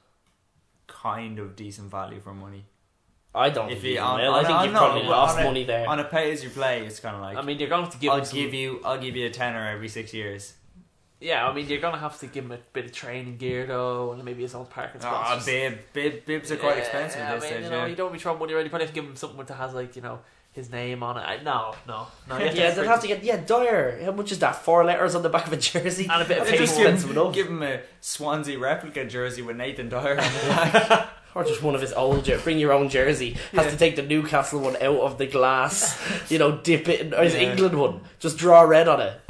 kind of decent value for money. I don't. If think you he will. I think you've probably lost money there. On a pay as you play, it's kind of like I mean, you're going to have to give him I'll give you a tenner every 6 years. Yeah, I mean, you're going to have to give him a bit of training gear though, and maybe his own parking spots. Bibs are quite expensive at this stage. You don't be throwing money around. You probably have to give him something that has his name on it. No. Yeah, they'll have to get Dyer. How much is that? 4 letters on the back of a jersey And a bit of That's paper. expensive enough. Give him a Swansea replica jersey with Nathan Dyer on the back. Or just one of his old bring your own jersey. Has to take the Newcastle one out of the glass. Dip it in, or his England one. Just draw red on it.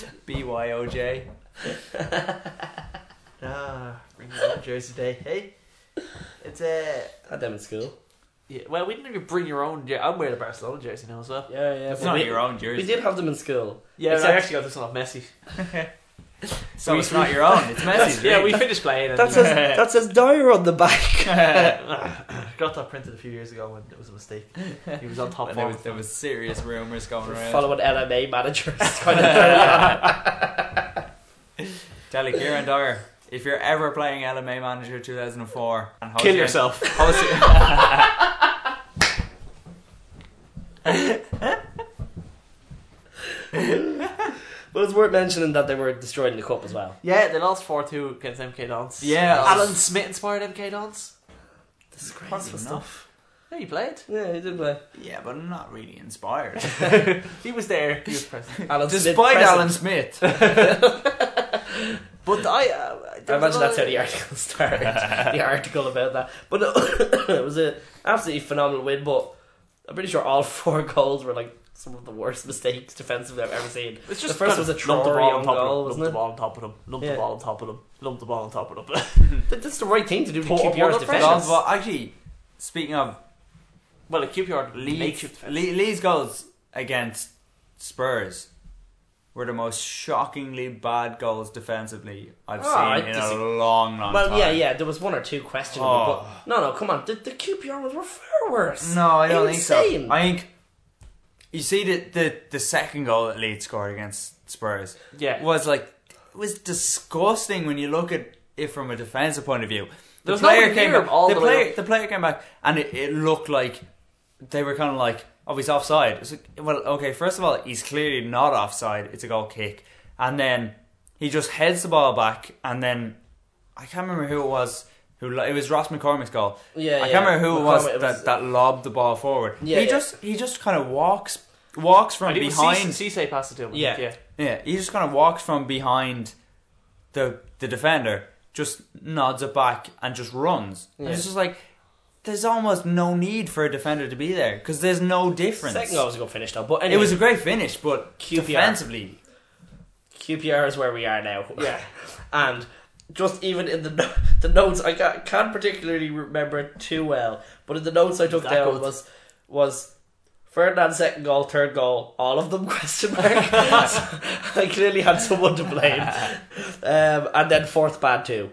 BYOJ. Bring your own jersey day. Hey, it's Had them in school. yeah. Well, we didn't even bring your own. I'm wearing a Barcelona jersey now as well. Yeah. It's but not we, your own jersey. we did have them in school. Yeah, Except- I actually got this one off Messi. So it's not your own. It's Messi's. Yeah, really. we finished playing. And that says Dyer on the back. got that printed a few years ago when it was a mistake. He was on top And form. there was serious rumours going around. Following LMA managers. Kind of Tell you, Kieran Dyer, if you're ever playing LMA Manager 2004 and Kill yourself. But it's worth mentioning that they were destroyed in the cup as well. Yeah, they lost 4-2 against MK Dons. Yeah. Alan Smith inspired MK Dons. This is Crazy crazy enough. stuff. Yeah, he played. Yeah, he did play. Yeah, but I'm not really inspired. He was there. He was present. Alan Smith Despite present. Alan Smith. But I imagine that's how the article started. The article about that. But it was an absolutely phenomenal win, but I'm pretty sure all 4 goals were like some of the worst mistakes defensively I've ever seen. It's just the first was a Traore on goal, wasn't Lump it? the ball on top of them. Lump Yeah. the ball on top of them. Lump the ball on top of them. That's the right thing to do to Poor keep yours one of defense. Well, actually, speaking of Well, a QPR Leeds, makeshift defense. Leeds goals against Spurs were the most shockingly bad goals defensively I've I seen in a long Well, time. yeah, there was 1 or 2 questionable, Oh. but no, come on, the QPR ones were far worse. No, I don't Insane. think so. I think you see the second goal that Leeds scored against Spurs Yeah. was like, it was disgusting when you look at it from a defensive point of view. There was nobody near him all the way up. The player came back and it looked like they were kind of like, oh, he's offside. It's like, well, okay, first of all, he's clearly not offside. It's a goal kick. And then he just heads the ball back, and then I can't remember who it was. It was Ross McCormick's goal. Yeah, I can't remember who it was McCormick, that lobbed the ball forward. Yeah, he just kind of walks from behind. Cisse passed it to him. Yeah. Yeah, he just kind of walks from behind the defender, just nods it back and just runs. And it's just like, there's almost no need for a defender to be there because there's no difference. Second goal was a good finish though, but anyway, It was a great finish, but QPR. defensively, QPR is where we are now. Yeah, and just even in the notes, I can't particularly remember it too well, but in the notes I took That down good. was Ferdinand's second goal, third goal, all of them question mark. So I clearly had someone to blame, and then fourth bad too.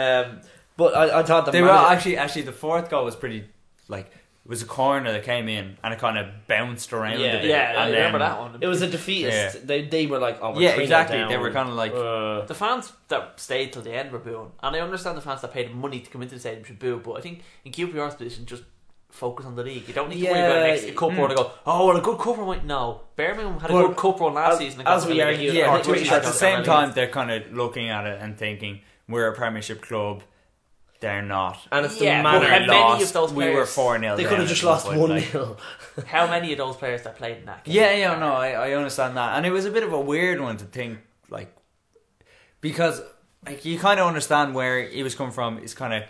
But I thought they were actually the fourth goal was pretty like, it was a corner that came in and it kind of bounced around a bit. Yeah, I and remember then, that one. It was a defeatist. Yeah. They were like, oh, we're Yeah, 3-0 exactly. down. They were kind of like, The fans that stayed till the end were booing, and I understand the fans that paid money to come into the stadium should boo, but I think in QPR's position, just focus on the league. You don't need to worry about next cup run and go, oh well, a good cup run might no. Birmingham had a good cup run last season. and got as to we the league. argued, yeah, I but think we at the should same have time they're kind of looking at it and thinking, we're a Premiership club. They're not. And it's the Yeah, manner. but how many of those we were players- 4-0. They could have just lost 1-0. How many of those players that played in that game? Yeah, no, I understand that, and it was a bit of a weird one to think, like, because like you kind of understand where he was coming from. Is kind of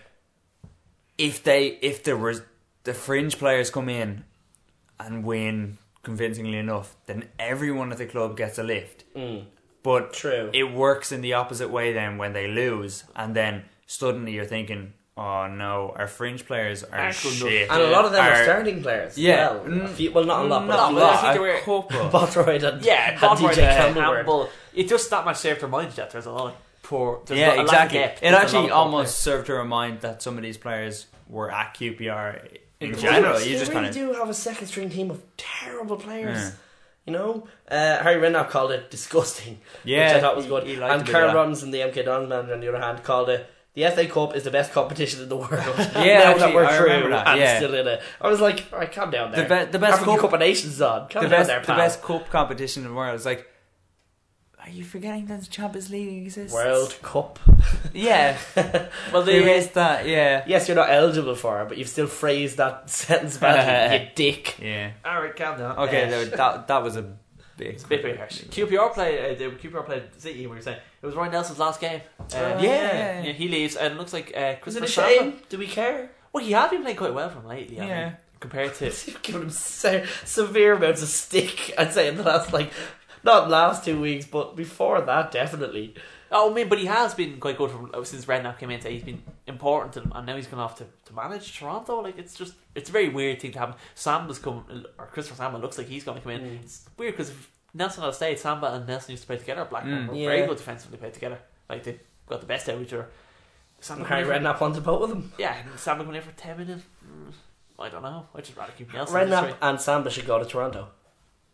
if there was the fringe players come in and win convincingly enough, then everyone at the club gets a lift. But True. it works in the opposite way then when they lose, and then suddenly you're thinking, oh no, our fringe players are Aren't good shit. And a lot of them are starting players. Yeah. Well, not a lot, but Not a a lot. lot. I think they were- A couple. Bothroyd and Yeah, and Bothroyd DJ and Campbell. Campbell. It just that much served to remind you that there's a lot of poor. There's Yeah, a lot of exactly. depth. It There's a lot actually of poor almost served to remind that some of these players were at QPR in general. You just They kind really of do have a second string team of terrible players. Yeah. You know, Harry Redknapp called it disgusting, Yeah, which I thought was good. he liked And a bit Carl of that. Robinson, the MK Dons manager, on the other hand, called it the FA Cup is the best competition in the world. Yeah, now that actually, we're I through remember that, and yeah. still in it. I was like, all right, calm down there. The best African cup- Cup of Nations on. Calm the down best there, the pal. best cup competition in the world. It's like, are you forgetting that the Champions League exists? World Cup. Yeah, Well, there they is that. Yeah, Yes, you're not eligible for it, but you've still phrased that sentence badly, you dick. yeah. all right, calm down. Okay, that was a big. It's a bit harsh. QPR played. QPR played City. We were saying it was Ryan Nelson's last game. Yeah. He leaves, and it looks like Is it Christopher a Samba. shame? Do we care? Well, he has been playing quite well for him lately. I Yeah. mean, compared to You've given him severe amounts of stick, I'd say, in the last, not last 2 weeks, but before that, definitely. oh, I mean, but he has been quite good since Redknapp came in. So he's been important to them, and now he's gone off to manage Toronto. Like it's a very weird thing to happen. Samba's come, or Christopher Samba looks like he's going to come in. It's weird because if Nelson had stayed, Samba and Nelson used to play together. Blackburn were very Yeah. good defensively, played together. Like they got the best out of each other. Samba Harry coming in Redknapp wanted both of them. yeah, and Samba coming in for 10 minutes. I don't know. I'd just rather keep Nelson. Redknapp and Samba should go to Toronto.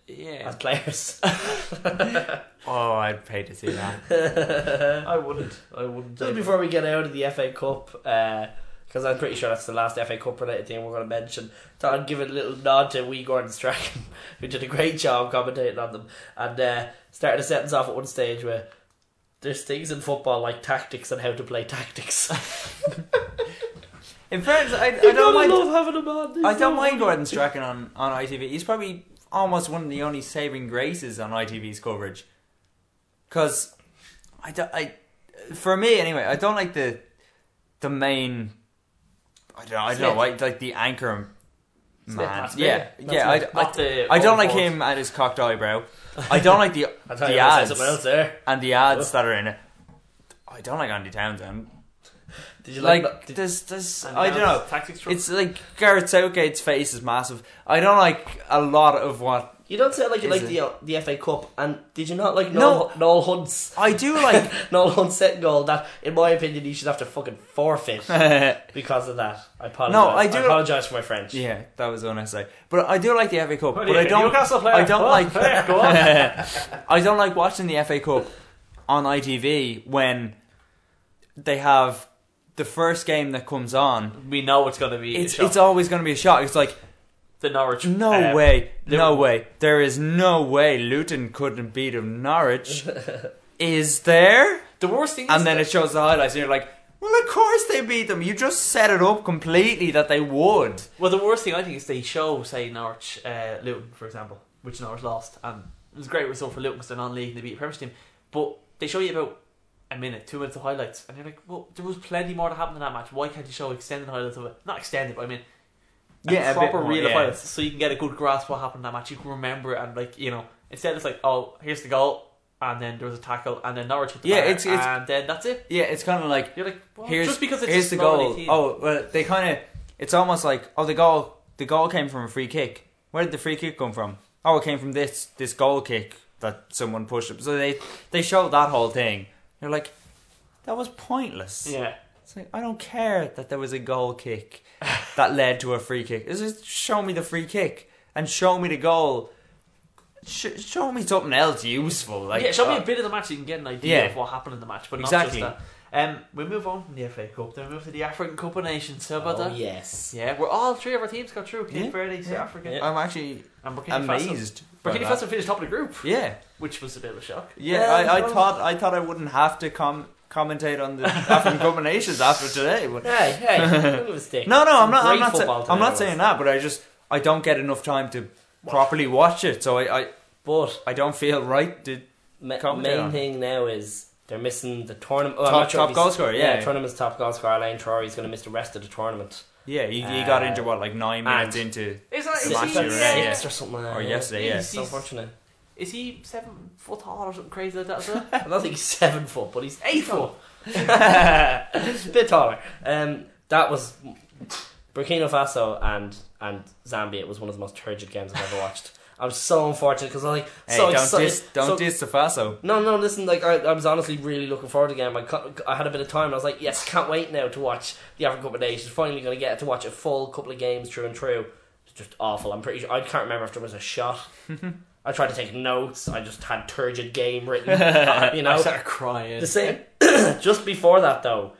as players. Oh, I'd pay to see that. I wouldn't. Just before we get out of the FA Cup, because I'm pretty sure that's the last FA Cup related thing we're going to mention, thought I'd give a little nod to wee Gordon Strachan, who did a great job commentating on them, and started a sentence off at one stage where there's things in football like tactics and how to play tactics. In fairness, I don't mind Gordon Strachan on ITV. He's probably almost one of the only saving graces on ITV's coverage. Because for me anyway, I don't like the main. I don't know, like the anchor man. Yeah. I don't like him and his cocked eyebrow. I don't like the ads and the ads that are in it. I don't like Andy Townsend. Did you like there's I don't know. It's like Gareth Southgate's face is massive. I don't like a lot of what. You don't say like you like the FA Cup, and did you not like Noel Hunt's? I do like Noel Hunt's set goal. That, in my opinion, he should have to fucking forfeit because of that. I apologise. No, I apologise for my French. Yeah, that was unnecessary. But I do like the FA Cup. But I don't like. Go on. I don't like watching the FA Cup on ITV when they have the first game that comes on. We know it's going to be. It's always going to be a shock. It's like. The Norwich. No way. There is no way Luton couldn't beat him. Norwich. Is there? The worst thing is. And then it shows the highlights and you're like, well, of course they beat them. You just set it up completely that they would. Well, the worst thing I think is they show, say, Norwich, Luton, for example, which Norwich lost. And it was a great result for Luton because they're non-league and they beat a Premiership team. But they show you about a minute, 2 minutes of highlights. And you're like, well, there was plenty more to happen in that match. Why can't you show extended highlights of it? Not extended, but I mean... Yeah, proper real highlights, so you can get a good grasp of what happened in that match. You can remember it, and like, you know, instead it's like, oh, here's the goal, and then there was a tackle, and then Norwich hit the bar, and then that's it. Yeah, it's kind of like, you're like, well, here's, just because it's here's the goal. Oh, well, they kind of, it's almost like, oh, the goal came from a free kick. Where did the free kick come from? Oh, it came from this goal kick that someone pushed up. So they showed that whole thing. You're like, that was pointless. Yeah. It's like, I don't care that there was a goal kick that led to a free kick. It's just show me the free kick and show me the goal. Show me something else useful. Like, yeah, show me a bit of the match so you can get an idea of what happened in the match, but exactly. Not just that. We move on from the FA Cup, then we move to the African Cup of Nations. How about that? Yes. Yeah, we're all three of our teams got through. Cape Verde, South Africa. I'm actually amazed. Burkina Faso finished top of the group. Yeah. Which was a bit of a shock. Yeah, I thought I wouldn't have to commentate on the African Cup of Nations after today. But hey, don't give a stick. No, I'm not saying that, but I don't get enough time to properly watch it, so I don't feel right to commentate on. Thing now is they're missing the tournament. Top goal scorer, yeah. Tournament's top goal scorer, Alain Traore's going to miss the rest of the tournament. Yeah, he got injured, 9 minutes into the match or something like that. Or yesterday, yeah. It's unfortunate. Is he 7 foot tall or something crazy like that as well? I don't think he's 7 foot, but he's 8 foot. A bit taller. That was Burkina Faso and Zambia. It was one of the most turgid games I've ever watched. I'm so unfortunate because I'm like, don't diss the Faso. No, listen, like I was honestly really looking forward to the game. I had a bit of time and I was like, yes, can't wait now to watch the African Cup of Nations. Finally going to get to watch a full couple of games through and through. It's just awful. I'm pretty sure, I can't remember if there was a shot. I tried to take notes. I just had turgid game written. You know, I started crying. The same. Just before that, though,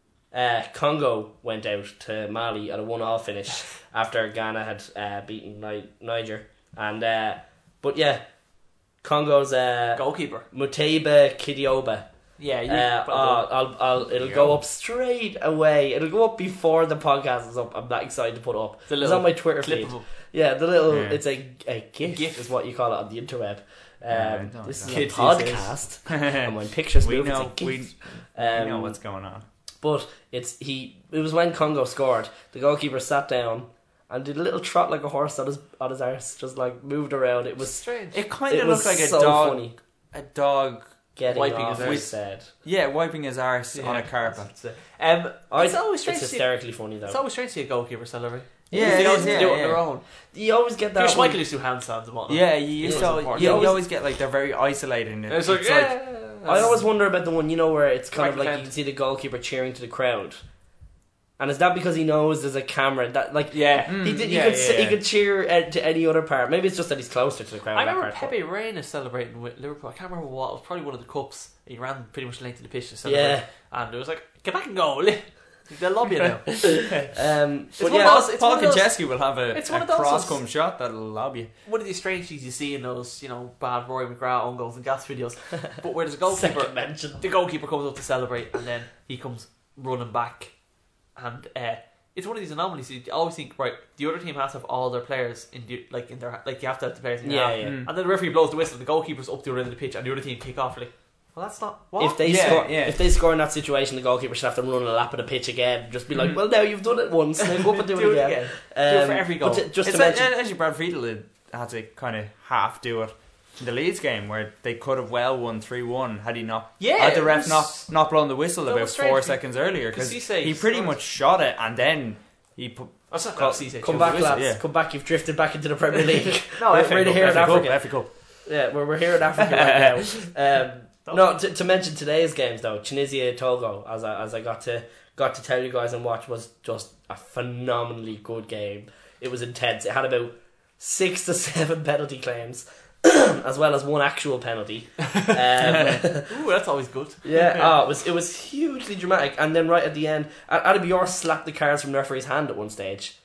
Congo went out to Mali at a 1-1 finish after Ghana had beaten Niger, and but yeah, Congo's goalkeeper Muteba Kidioba. Yeah, it'll go up straight away. It'll go up before the podcast is up. I'm that excited to put it up. It's on my Twitter feed. Yeah, the little it's a GIF is what you call it on the interweb. This is a podcast, and when pictures move, it's a GIF. We know what's going on. But it was when Congo scored. The goalkeeper sat down and did a little trot like a horse on his arse, just like moved around. It was strange. It kind of looked like a dog. Funny. A dog. Getting wiping his arse. Said. Yeah, wiping his arse on a carpet. It's always strange. It's hysterically funny though. It's always strange to see a goalkeeper celebrate. Yeah, they always do it on their own. You always get that. Michael used to do hand stands and whatnot. Yeah, you always get like they're very isolated. It's like I always wonder about the one, you know, where it's kind of like you can see the goalkeeper cheering to the crowd. And is that because he knows there's a camera that he could cheer to any other part? Maybe it's just that he's closer to the crowd. I remember Pepe Reina celebrating with Liverpool. I can't remember what. It was probably one of the cups. He ran pretty much the length of the pitch to celebrate, and it was like, get back and goal. They'll lob you now. Paul Konchesky will have a cross-come shot that'll lob you. One of these strange things you see in those, bad Rory McGrath own goals and gas videos, but where there's a goalkeeper, the goalkeeper comes up to celebrate, and then he comes running back, and it's one of these anomalies. You always think, right, the other team has to have all their players in their you have to have the players in your half, and then the referee blows the whistle, the goalkeeper's up the other end of the pitch, and the other team kick off. Like, well, that's not what? If they score in that situation, the goalkeeper should have to run a lap of the pitch again. Just be like, well, now you've done it once, now go up and do it again. Do it for every goal. Just to mention, actually, Brad Friedel had to kind of half do it in the Leeds game, where they could have well won 3-1 had he not had the ref not blown the whistle about 4 seconds earlier, because he pretty much shot it, and then he put. Come back, lads. Come back. You've drifted back into the Premier League. we're here in Africa. FA Cup. Yeah, we're here in Africa right now. No, to mention today's games though, Tunisia Togo, as I got to tell you guys and watch, was just a phenomenally good game. It was intense. It had about 6 to 7 penalty claims, as well as one actual penalty. Ooh, that's always good. Yeah, it was hugely dramatic. And then right at the end, Adebayor slapped the cards from the referee's hand at one stage.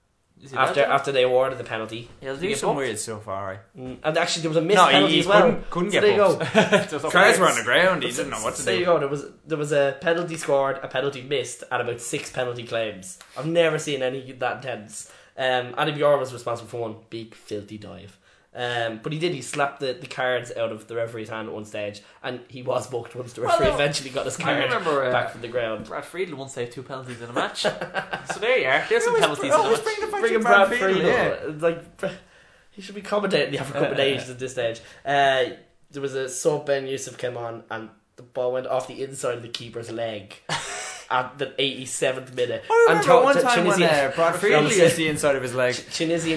After they awarded the penalty. He'll do some weird stuff, alright. And actually there was a missed penalty as well. Couldn't get booked. Cards were on the ground, he didn't know what to do. There you go, there was a penalty scored, a penalty missed, and about 6 penalty claims. I've never seen any that intense. Adebayor was responsible for one big filthy dive. But he slapped the cards out of the referee's hand at one stage, and he was booked once the referee eventually got his card back from the ground. Brad Friedel once saved 2 penalties in a match. So there you are. There's some penalties in a match. Bring Brad Friedel. Yeah. He should be commentating the African Cup of Nations at this stage. There was a sub. Ben Youssef came on, and the ball went off the inside of the keeper's leg at the 87th minute. I remember one time when Brad Friedel used the inside of his leg. Tunisia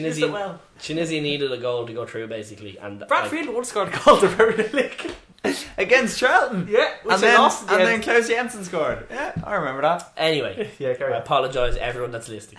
needed a goal to go through, basically. And Brad Friedel once scored a goal to Premier League against Charlton. Yeah, and then Klaus Jensen scored. Yeah, I remember that. Anyway, I apologise to everyone that's listening.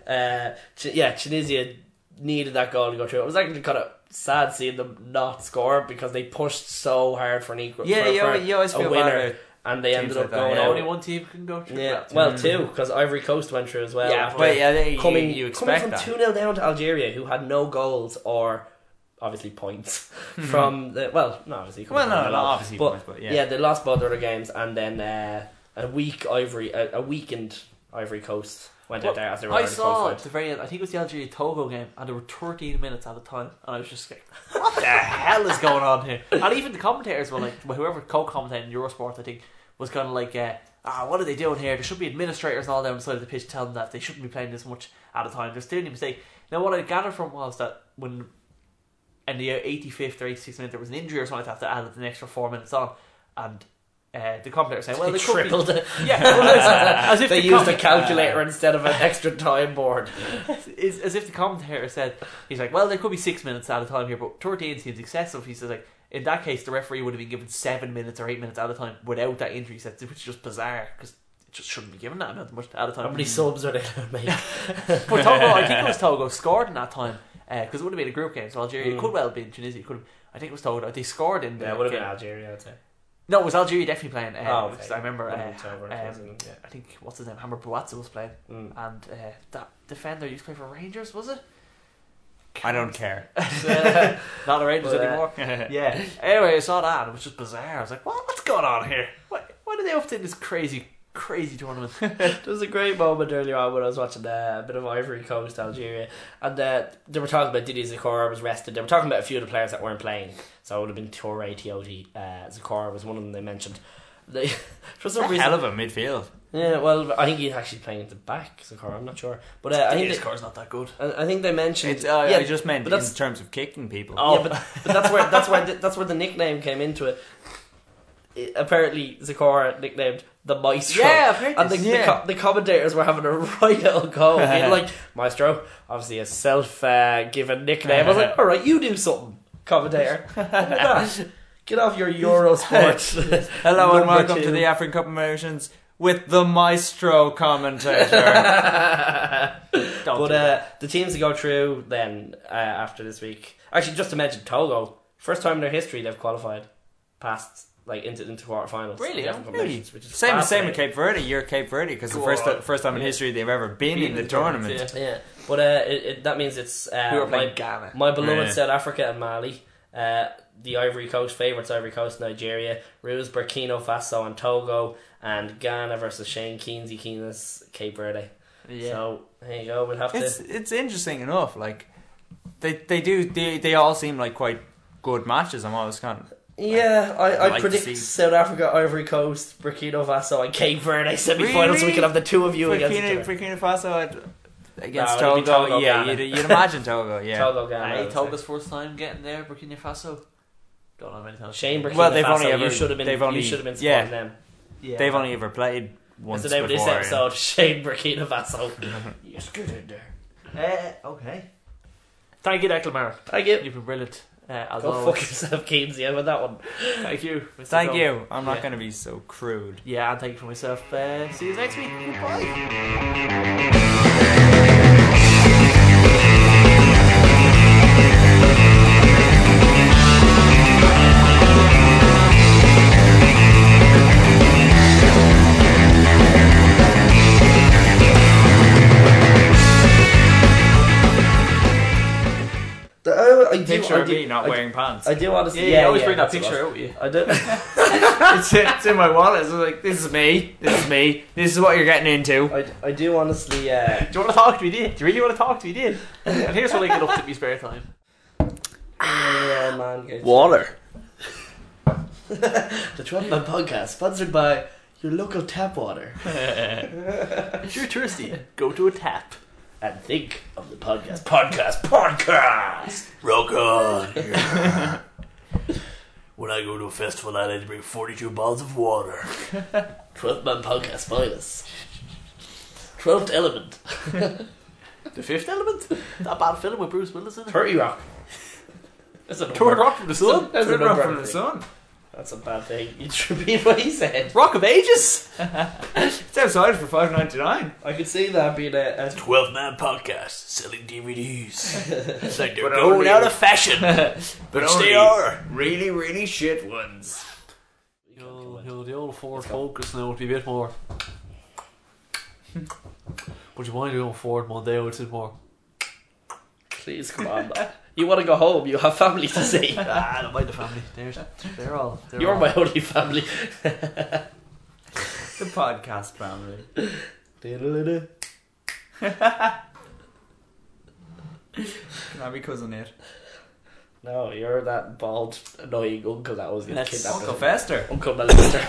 Tunisia needed that goal to go through. It was actually kind of sad seeing them not score because they pushed so hard for an equal. You always feel winner. And they ended up going out. Only one team can go through. Yeah, well, 2, because Ivory Coast went through as well. Yeah, coming from that. 2-0 down to Algeria, who had no goals or obviously points from the obviously points, but they lost both their games, and then a weakened Ivory Coast went out there as they were. I saw at the very end. I think it was the Algeria Togo game, and there were 13 minutes at a time, and I was just like, "What the hell is going on here?" And even the commentators were like, whoever co-commentated in Eurosport, I think, was kind of like, "What are they doing here? There should be administrators and all down the side of the pitch telling them that they shouldn't be playing this much at a time. There's still a mistake." Now, what I gathered from was that when in the 85th or 86th minute there was an injury or something like that that added an extra 4 minutes on, and the commentator saying, "Well, they tripled it." Yeah, as if they used a calculator instead of an extra time board. As if the commentator said, he's like, "Well, there could be 6 minutes at a time here, but 13 seems excessive." He says, like, in that case, the referee would have been given 7 minutes or 8 minutes at a time without that injury set, which is just bizarre because it just shouldn't be given that amount much at a time. How many subs are they going to make? But Togo, I think it was Togo scored in that time because it would have been a group game. So Algeria could well have been Tunisia. I think it was Togo. They scored in. It would have been Algeria, I'd say. No, it was Algeria definitely playing. Okay. I remember. I think what's his name, Hammer Bouatsa was playing, and that defender used to play for Rangers, was it? I don't care. Not the Rangers anymore. Yeah. Anyway, I saw that and it was just bizarre. I was like, what's going on here? What are they up to in this crazy tournament? There was a great moment earlier on when I was watching a bit of Ivory Coast, Algeria, and they were talking about Didier Zakora was rested. They were talking about a few of the players that weren't playing. So it would have been Toure, Tiote, Zakora was one of them they mentioned. For some reason, hell of a midfield. Yeah, well, I think he's actually playing at the back, Zakora. I'm not sure, but I think Zakora's not that good. I think they mentioned. I just meant in terms of kicking people. Oh, yeah, but that's where the nickname came into it. Apparently, Zakora nicknamed the Maestro. Yeah, apparently. And the commentators were having a right old go. Like, Maestro, obviously a self-given nickname. I was like, alright, you do something, commentator. Get off your Eurosport. Hello and welcome to the African Cup of Nations. with the maestro commentator. But the teams that go through then after this week, actually, just to mention Togo, first time in their history they've qualified past into quarterfinals. Really? Which is Same with Cape Verde. You're Cape Verde because the first time in history they've ever been in the tournament. Yeah, but that means it's we were playing Ghana. My beloved South Africa and Mali. The Ivory Coast favourites, Ivory Coast, Nigeria, Ruse, Burkina Faso and Togo, and Ghana versus Shane Keenan's Cape Verde. Yeah. So there you go. We'll have to. It's interesting enough. Like they all seem like quite good matches. I'm always kind of. Yeah, I predict South Africa, Ivory Coast, Burkina Faso, and Cape Verde semi-finals. So we can have the two of you against each other. Burkina Faso against Togo. Yeah, you'd imagine Togo. Yeah, Togo, Ghana. Togo's first time getting there. Burkina Faso. Don't have anything else. Shane Burkina Faso. You should have been supporting them. Yeah. They've only ever played once. That's the name of this episode. Shane Burkina Faso. Yes, get in there. Okay. Thank you, Declan. Thank you. You've been brilliant. Go fuck yourself, Keensy, with that one. Thank you. Thank you. I'm not going to be so crude. Yeah, and thank you for myself. See you next week. Goodbye. Picture of me not wearing pants. I do want to see. Yeah, you always bring that picture out with you. I do. It's in my wallet. It's like, this is me. This is what you're getting into. I do honestly. Do you want to talk to me, Dean? Do you really want to talk to me, Dean? And here's what I get up to in my spare time. Yeah, man. Water. The 12 Man Podcast, sponsored by your local tap water. If you're thirsty, go to a tap. And think of the podcast. Rock on. When I go to a festival, I like to bring 42 bottles of water. 12th Man Podcast minus 12th Element. The Fifth Element? That bad film with Bruce Willis in it? 30 Rock. That's a Third Rock from the Sun? Third Rock from the Sun. That's a bad thing. You just repeat what he said. Rock of Ages? It's outside for $5.99. I could see that being a 12 Man Podcast selling DVDs. It's like they're going out of fashion. But they are. Really, really shit ones. The old Ford Focus now would be a bit more. Would you mind doing Ford Mondeo, which is more? Please, come on. You want to go home, you have family to see. I don't mind the family. They're all. You're my only family. The podcast family. Can I be cousin Nate? No, you're that bald, annoying uncle that was going to kidnap Uncle Fester. Uncle Mellister.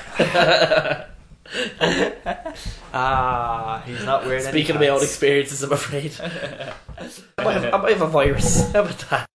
He's not wearing any Speaking of my own experiences, I'm afraid. I might have a virus. How about that?